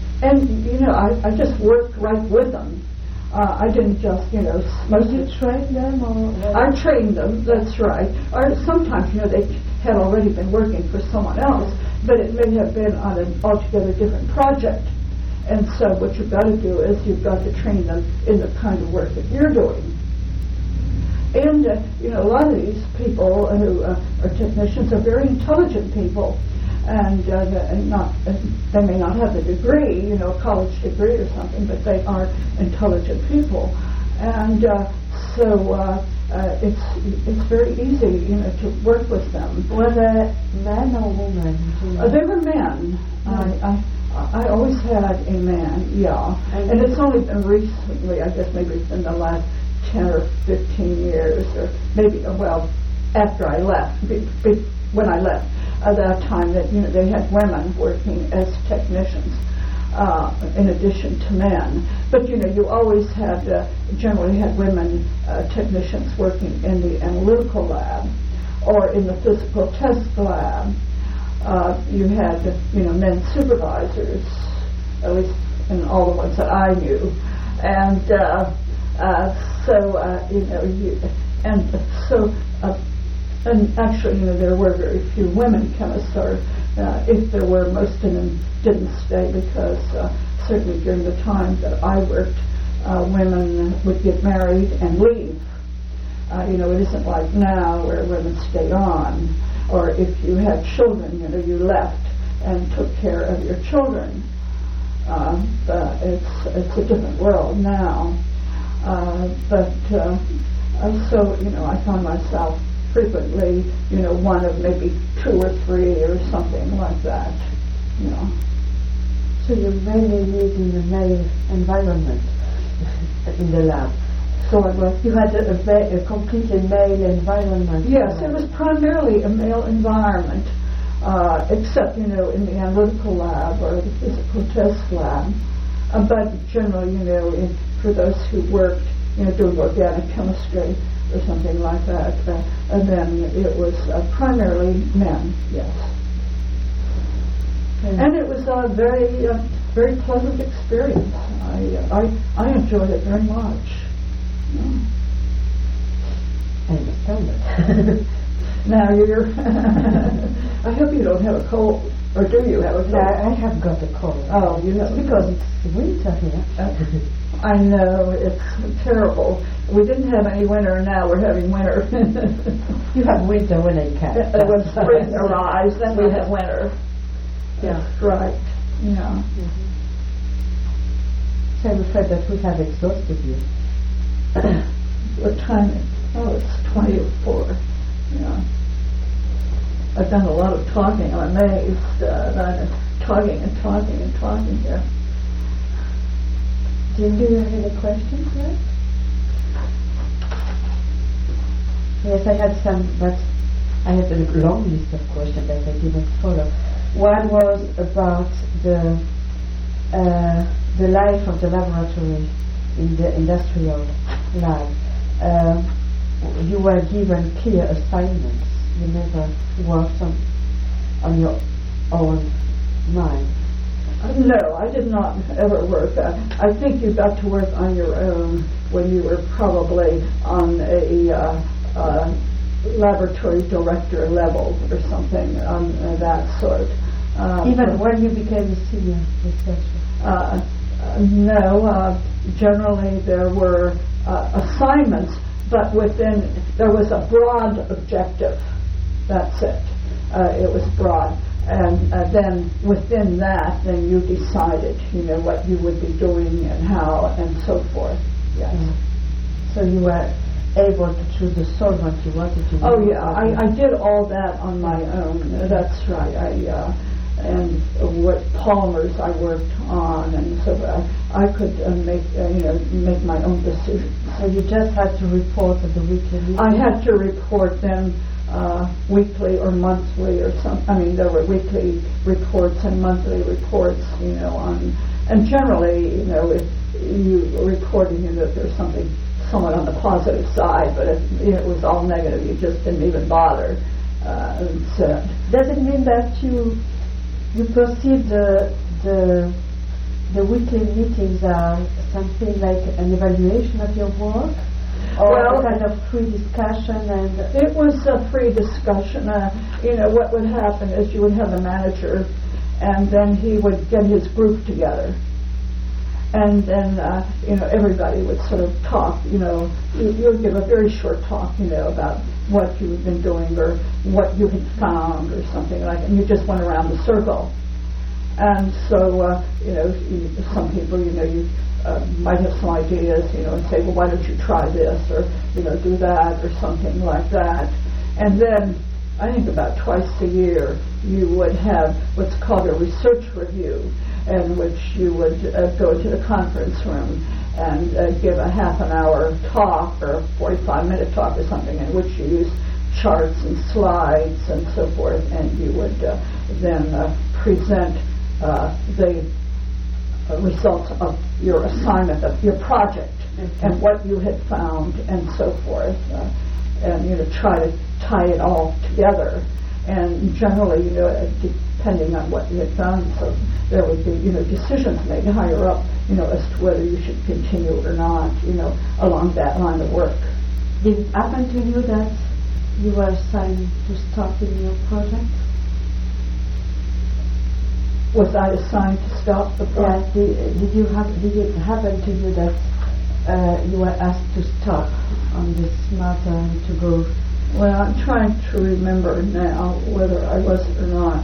just worked right with them. I didn't just, Did you train them? I trained them, that's right. Or sometimes, they had already been working for someone else, but it may have been on an altogether different project. And so what you've got to do is you've got to train them in the kind of work that you're doing. And, a lot of these people who are technicians are very intelligent people. And they may not have the degree, a college degree or something, but they are intelligent people. And so it's very easy, to work with them. Were they men or women? They were men. I always had a man, yeah. And it's only been recently, I guess maybe it's in the last 10 or 15 years, or maybe, after I left, when I left, at that time that, they had women working as technicians in addition to men. But, you always had, generally had women technicians working in the analytical lab or in the physical test lab. You had, men supervisors, at least in all the ones that I knew. And and actually, there were very few women chemists, or if there were, most of them didn't stay because certainly during the time that I worked, women would get married and leave. It isn't like now where women stay on, or if you had children, you left and took care of your children. It's a different world now. So, I found myself frequently, one of maybe 2 or 3 or something like that, So you mainly live in a male environment in the lab. So you had a completely male environment. Yes, it was primarily a male environment, except, in the analytical lab or the physical test lab. But generally, for those who worked, doing organic chemistry or something like that, and then it was primarily men, yes. And it was a very pleasant experience. I enjoyed it very much. Yeah. I understand it. Now I hope you don't have a cold, or do you have a cold? No, I have got a cold. Oh, you have because it's winter here. I know, it's terrible. We didn't have any winter, now we're having winter. You have winter when it comes. When spring arrives, then we have winter. Yeah, right. Yeah. Mm-hmm. So I'm afraid that we have exhausted you. What time? It's 20:04. Yeah. I've done a lot of talking. I'm amazed that I'm talking and talking and talking here. Do you have any questions left? Yes, I had some, but I had a long list of questions that I didn't follow. One was about the life of the laboratory in the industrial lab. You were given clear assignments. You never worked on your own mind. No, I did not ever work. I think you got to work on your own when you were probably on a laboratory director level or something that sort. Even when you became a senior researcher? No. Generally, there were assignments, but there was a broad objective. That's it. It was broad. And then within that, then you decided, what you would be doing and how and so forth. Yes. So you were able to choose the solvent you wanted to use. Oh yeah, I did all that on my own. That's right. And what polymers I worked on, and so I could make my own decisions. So you just had to report at the weekly meeting? I had to report them weekly or monthly or something. I mean, there were weekly reports and monthly reports, and generally, if you reported, if there's something somewhat on the positive side, but if it was all negative, you just didn't even bother. Does it mean that you perceive the weekly meetings are something like an evaluation of your work? Or a kind of free discussion? And it was a free discussion. What would happen is you would have the manager, and then he would get his group together. And then, everybody would sort of talk, you would give a very short talk, about what you had been doing or what you had found or something like that. And you just went around the circle. And so, some people, you might have some ideas, and say, well, why don't you try this or, do that or something like that. And then, I think about twice a year, you would have what's called a research review, in which you would go to the conference room and give a half an hour talk or a 45-minute talk or something in which you use charts and slides and so forth, and you would then present the results of your assignment, of your project, and what you had found and so forth, and try to tie it all together. And generally, depending on what you had found, so there would be, decisions made higher up, as to whether you should continue or not, along that line of work. Did it happen to you that you were assigned to stop in your project? Was I assigned to stop the project? Yeah. Did it happen to you that you were asked to stop on this matter and to go? Well, I'm trying to remember now whether I was or not.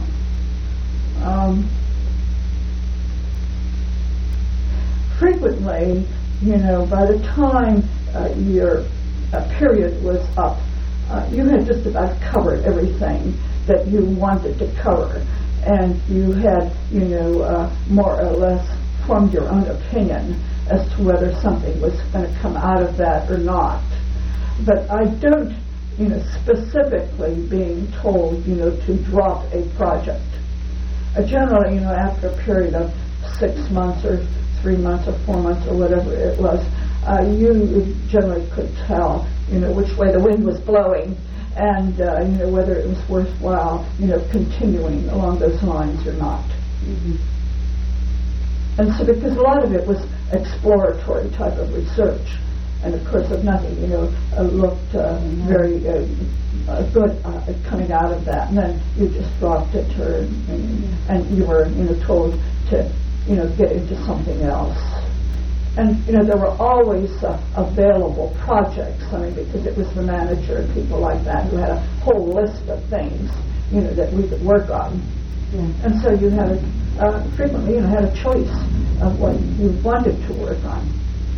Frequently, by the time your period was up, you had just about covered everything that you wanted to cover, and you had, more or less formed your own opinion as to whether something was going to come out of that or not. But I don't, specifically being told, to drop a project. Generally, after a period of 6 months or 3 months or 4 months or whatever it was, you generally could tell, which way the wind was blowing, and whether it was worthwhile, continuing along those lines or not. Mm-hmm. And so, because a lot of it was exploratory type of research, and of course, if nothing, looked very good coming out of that, and then you just dropped it, and you were, told to, get into something else. And, there were always available projects, because it was the manager and people like that who had a whole list of things, that we could work on. Yeah. And so you had frequently, had a choice of what you wanted to work on.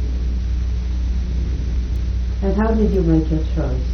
And how did you make your choice?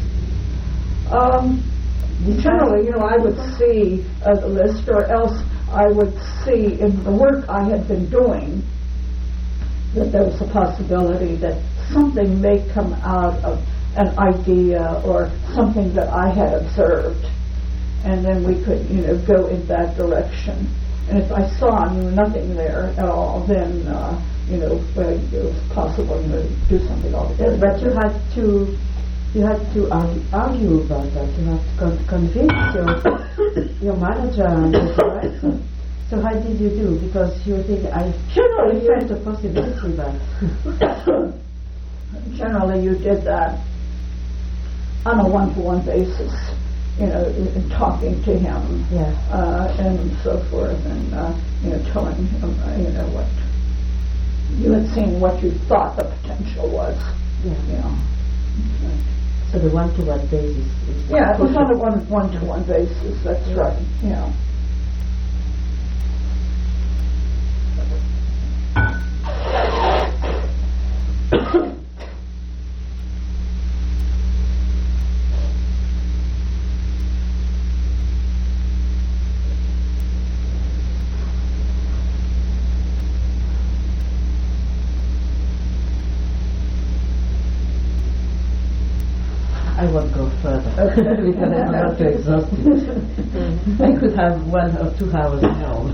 Generally, I would see the list, or else I would see in the work I had been doing that there was a possibility that something may come out of an idea or something that I had observed, and then we could, go in that direction. And if I saw nothing there at all, then it was possible to do something altogether. But you had to argue about that. You had to convince your manager and the director. So how did you do? Because you think I felt a possibility that. Generally, you did that on a one-to-one basis. In talking to him, and so forth, and telling him, what you had seen, what you thought the potential was. So the one-to-one basis is... Yeah, it was on a one-to-one basis, that's right, I won't go further because I'm not too exhausted. I could have 1 or 2 hours now.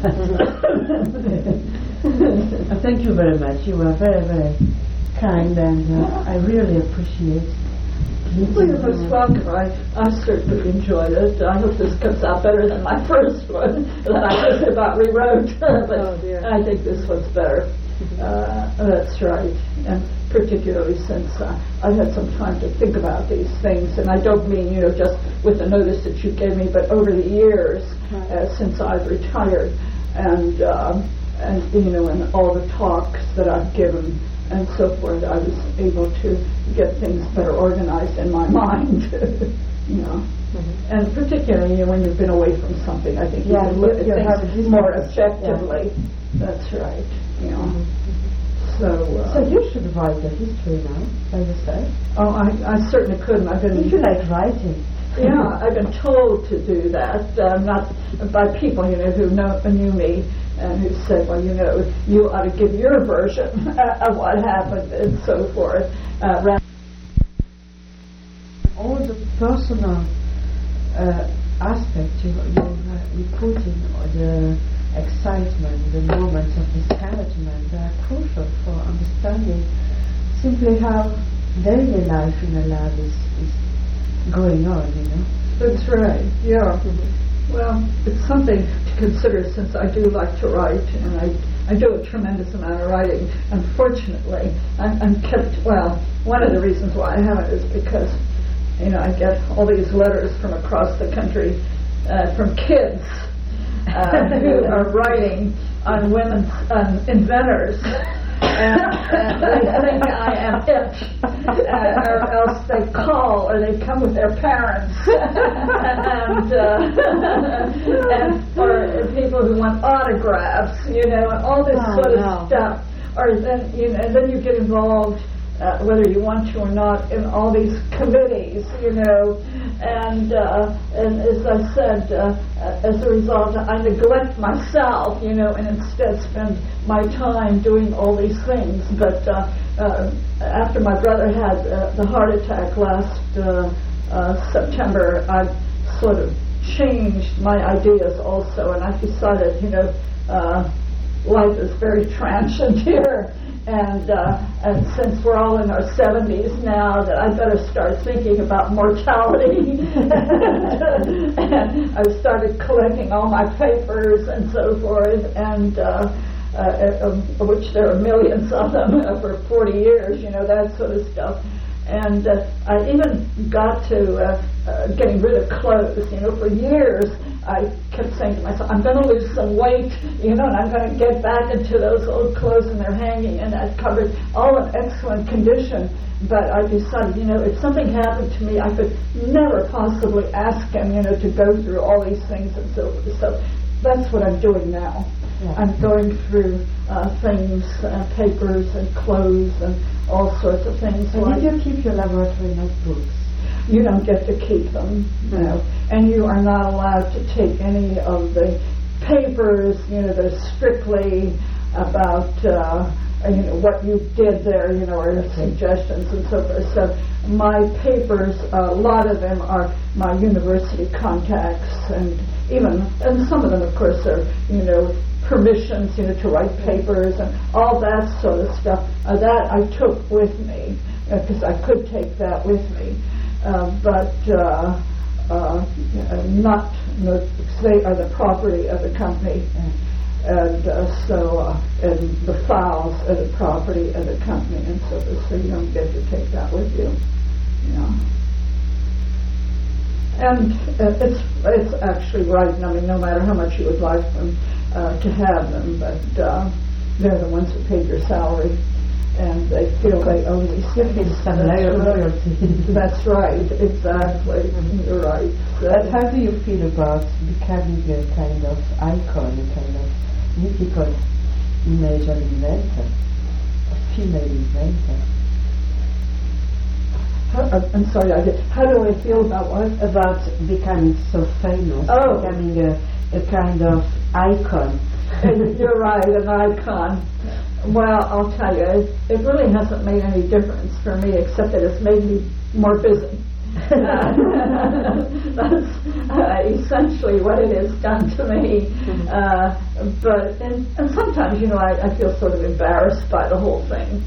Thank you very much. You were very, very kind, and I really appreciate it. Well, you're most welcome. I certainly enjoyed it. I hope this comes out better than my first one that I just about rewrote. But I think this one's better. That's right. And particularly since I've had some time to think about these things, and I don't mean, just with the notice that you gave me, but over the years since I've retired, and and all the talks that I've given and so forth, I was able to get things better organized in my mind. And particularly when you've been away from something, I think you can look at things more objectively. That's right. So you should write the history now, by yourself. Oh, I certainly couldn't. If you like writing. Yeah, I've been told to do that, not by people, who knew me and who said, well, you ought to give your version of what happened and so forth. All the personal aspects you're reporting, or the excitement, the moments of discouragement, are crucial for understanding simply how daily life in a lab is going on, That's right, yeah. Well, it's something to consider, since I do like to write, and I do a tremendous amount of writing. Unfortunately, I'm kept, one of the reasons why I haven't is because, I get all these letters from across the country from kids who are writing on women's inventors, and they think I am it, or else they call or they come with their parents, and or people who want autographs, and all this sort of stuff, or then and then you get involved, whether you want to or not, in all these committees, and as I said, as a result, I neglect myself, and instead spend my time doing all these things. But after my brother had the heart attack last September, I sort of changed my ideas also, and I decided, life is very transient here. And since we're all in our 70s now, that I better start thinking about mortality. And I started collecting all my papers and so forth, and which there are millions of them for 40 years, that sort of stuff. And I even got to getting rid of clothes. For years I kept saying to myself, I'm going to lose some weight, and I'm going to get back into those old clothes, and they're hanging in that cupboard, all in excellent condition. But I decided, if something happened to me, I could never possibly ask him, to go through all these things and so forth. So that's what I'm doing now. Yeah. I'm going through things, papers and clothes and all sorts of things. And did you keep your laboratory notebooks? You don't get to keep them, and you are not allowed to take any of the papers, they're strictly about, what you did there, or suggestions and so forth. So my papers, a lot of them are my university contacts, and some of them, of course, are, permissions, to write papers and all that sort of stuff. That I took with me, because I could take that with me. But not notebooks. They are the property of the company, and and the files are the property of the company, and so you don't get to take that with you. And it's actually right. I mean, no matter how much you would like them to have them, but they're the ones who paid your salary. and they feel they owe me something. Some loyalty. That's right, exactly. You're right. But how do you feel about becoming a kind of icon, a kind of mythical image of inventor, a female inventor? I'm sorry, how do I feel about what? About becoming so famous, Oh. becoming a kind of icon. You're right, an icon. Well, I'll tell you, it really hasn't made any difference for me, except that it's made me more busy. That's essentially what it has done to me. But and sometimes, I feel sort of embarrassed by the whole thing.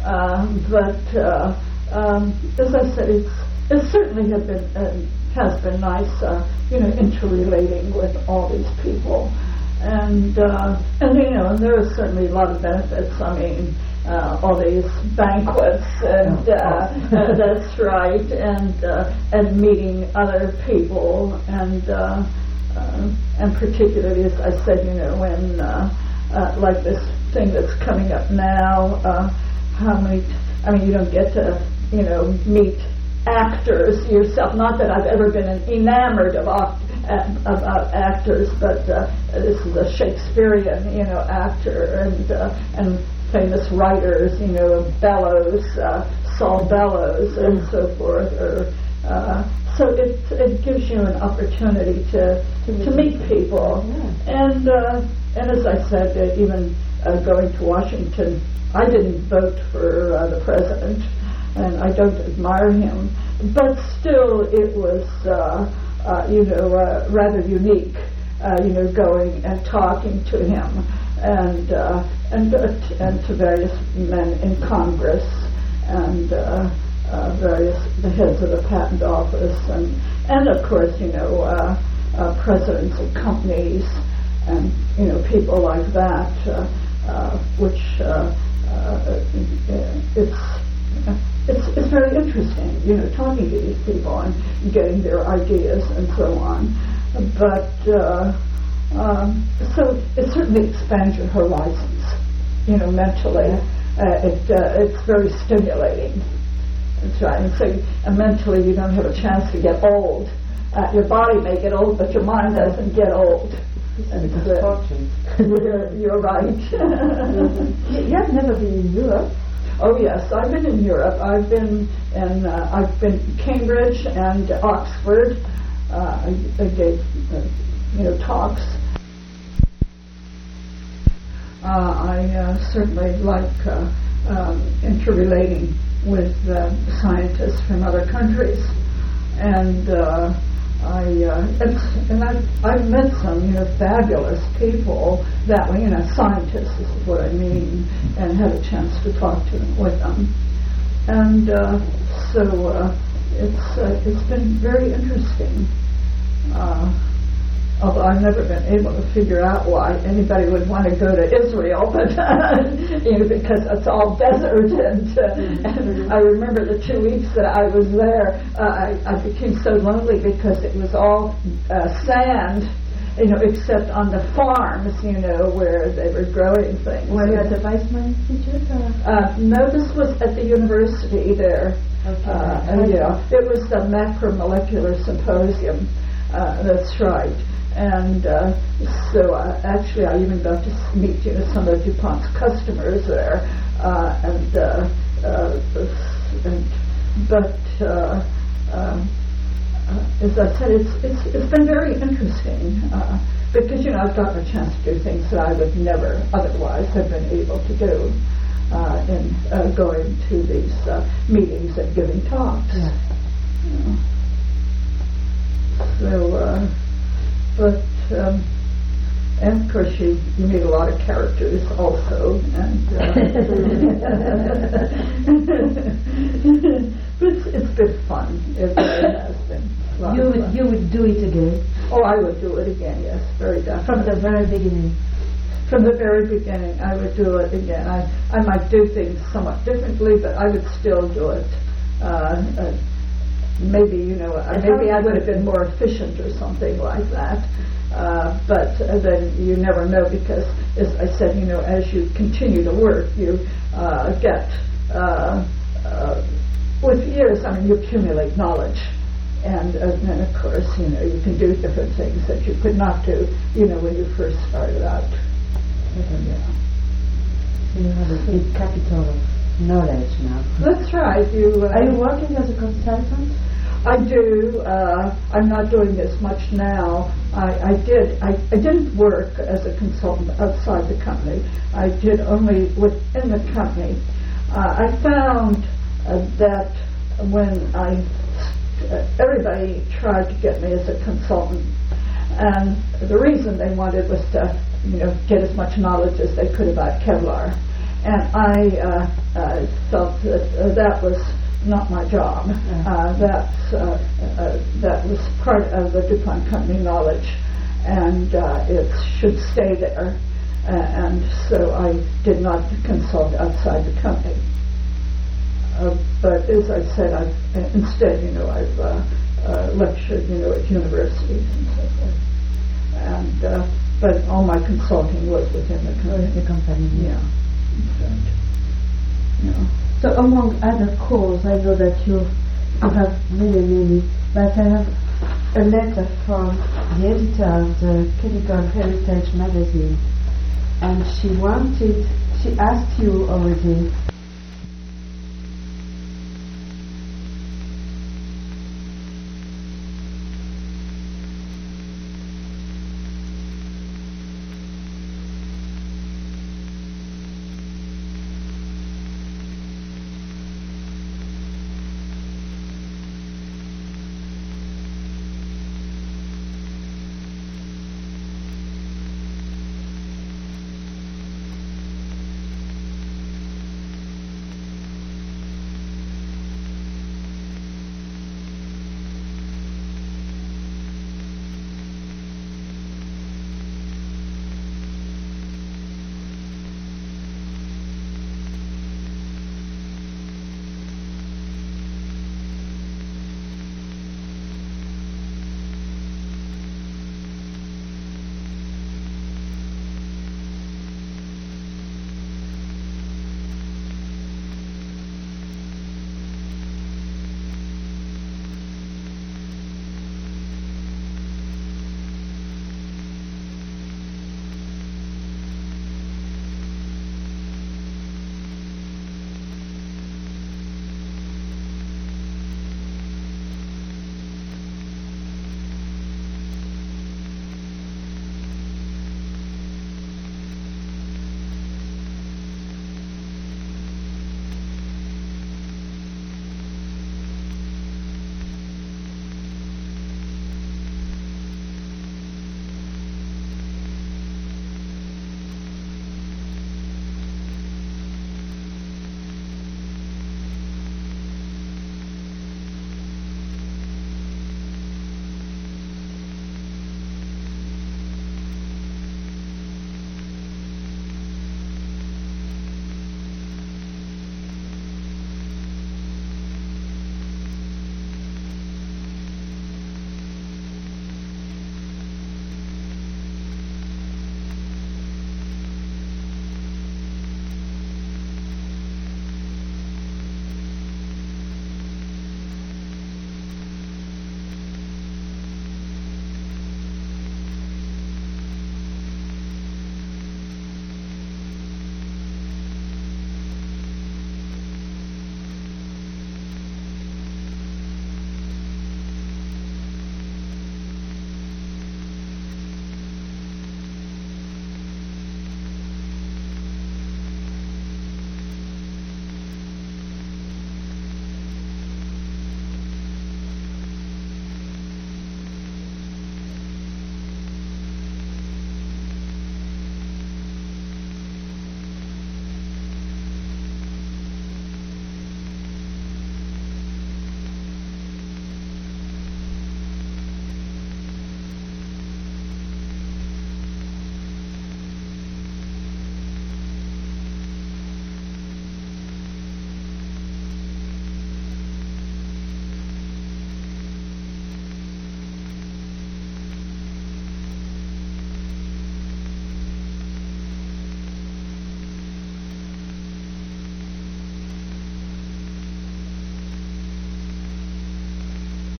As I said, it certainly has been nice, interrelating with all these people. And there are certainly a lot of benefits. I mean, all these banquets, and that's right, and meeting other people, and particularly, as I said, when like this thing that's coming up now, you don't get to meet actors yourself. Not that I've ever been enamored about actors, but this is a Shakespearean, actor, and famous writers, Bellows, Saul Bellows, and so forth. So it gives you an opportunity to meet people, and as I said, even going to Washington, I didn't vote for the president, and I don't admire him, but still it was rather unique, going and talking to him, and to various men in Congress, and the heads of the patent office, and of course, presidents of companies, and people like that, which it's very interesting, talking to these people and getting their ideas and so on. But so it certainly expands your horizons, mentally. It's very stimulating. That's right. And so mentally, you don't have a chance to get old. Your body may get old, but your mind doesn't get old. And fortune. You're right. You have never been in Europe. Oh yes, I've been in Europe. I've been in Cambridge and Oxford. I gave talks. I certainly like interrelating with scientists from other countries, and I've met some fabulous people that way, scientists is what I mean, and had a chance to talk to them with them, and so it's been very interesting. Although I've never been able to figure out why anybody would want to go to Israel, but because it's all desert, and I remember the 2 weeks that I was there, I became so lonely because it was all sand, except on the farms, where they were growing things. Were you at the Weizmann Institute? No, this was at the university there. Okay. It was the Macromolecular Symposium. That's right. And so actually I even got to meet some of DuPont's customers there, but as I said, it's been very interesting because I've gotten a chance to do things that I would never otherwise have been able to do in going to these meetings and giving talks. Yeah. So, and of course you meet a lot of characters also, and but it's been fun. It really has been. You would do it again? Oh, I would do it again. Yes, very definitely. From the very beginning. From the very beginning, I would do it again. I might do things somewhat differently, but I would still do it. maybe, maybe I would have been more efficient or something like that. But then you never know, because, as I said, as you continue to work, you get, with years, you accumulate knowledge. And then, of course, you can do different things that you could not do, when you first started out. Yeah. So you have a big capital of knowledge now. That's right. Are you working as a consultant? I do. I'm not doing as much now. I didn't work as a consultant outside the company. I did only within the company. I found that when everybody tried to get me as a consultant, and the reason they wanted was to, get as much knowledge as they could about Kevlar, and I felt that was not my job. That was part of the DuPont company knowledge, and it should stay there. And so I did not consult outside the company. But as I said, instead, I've lectured, at universities and so forth. And but all my consulting was within the company. Yeah. So among other calls, I know that you have many, but I have a letter from the editor of the Chemical Heritage magazine, and she asked you already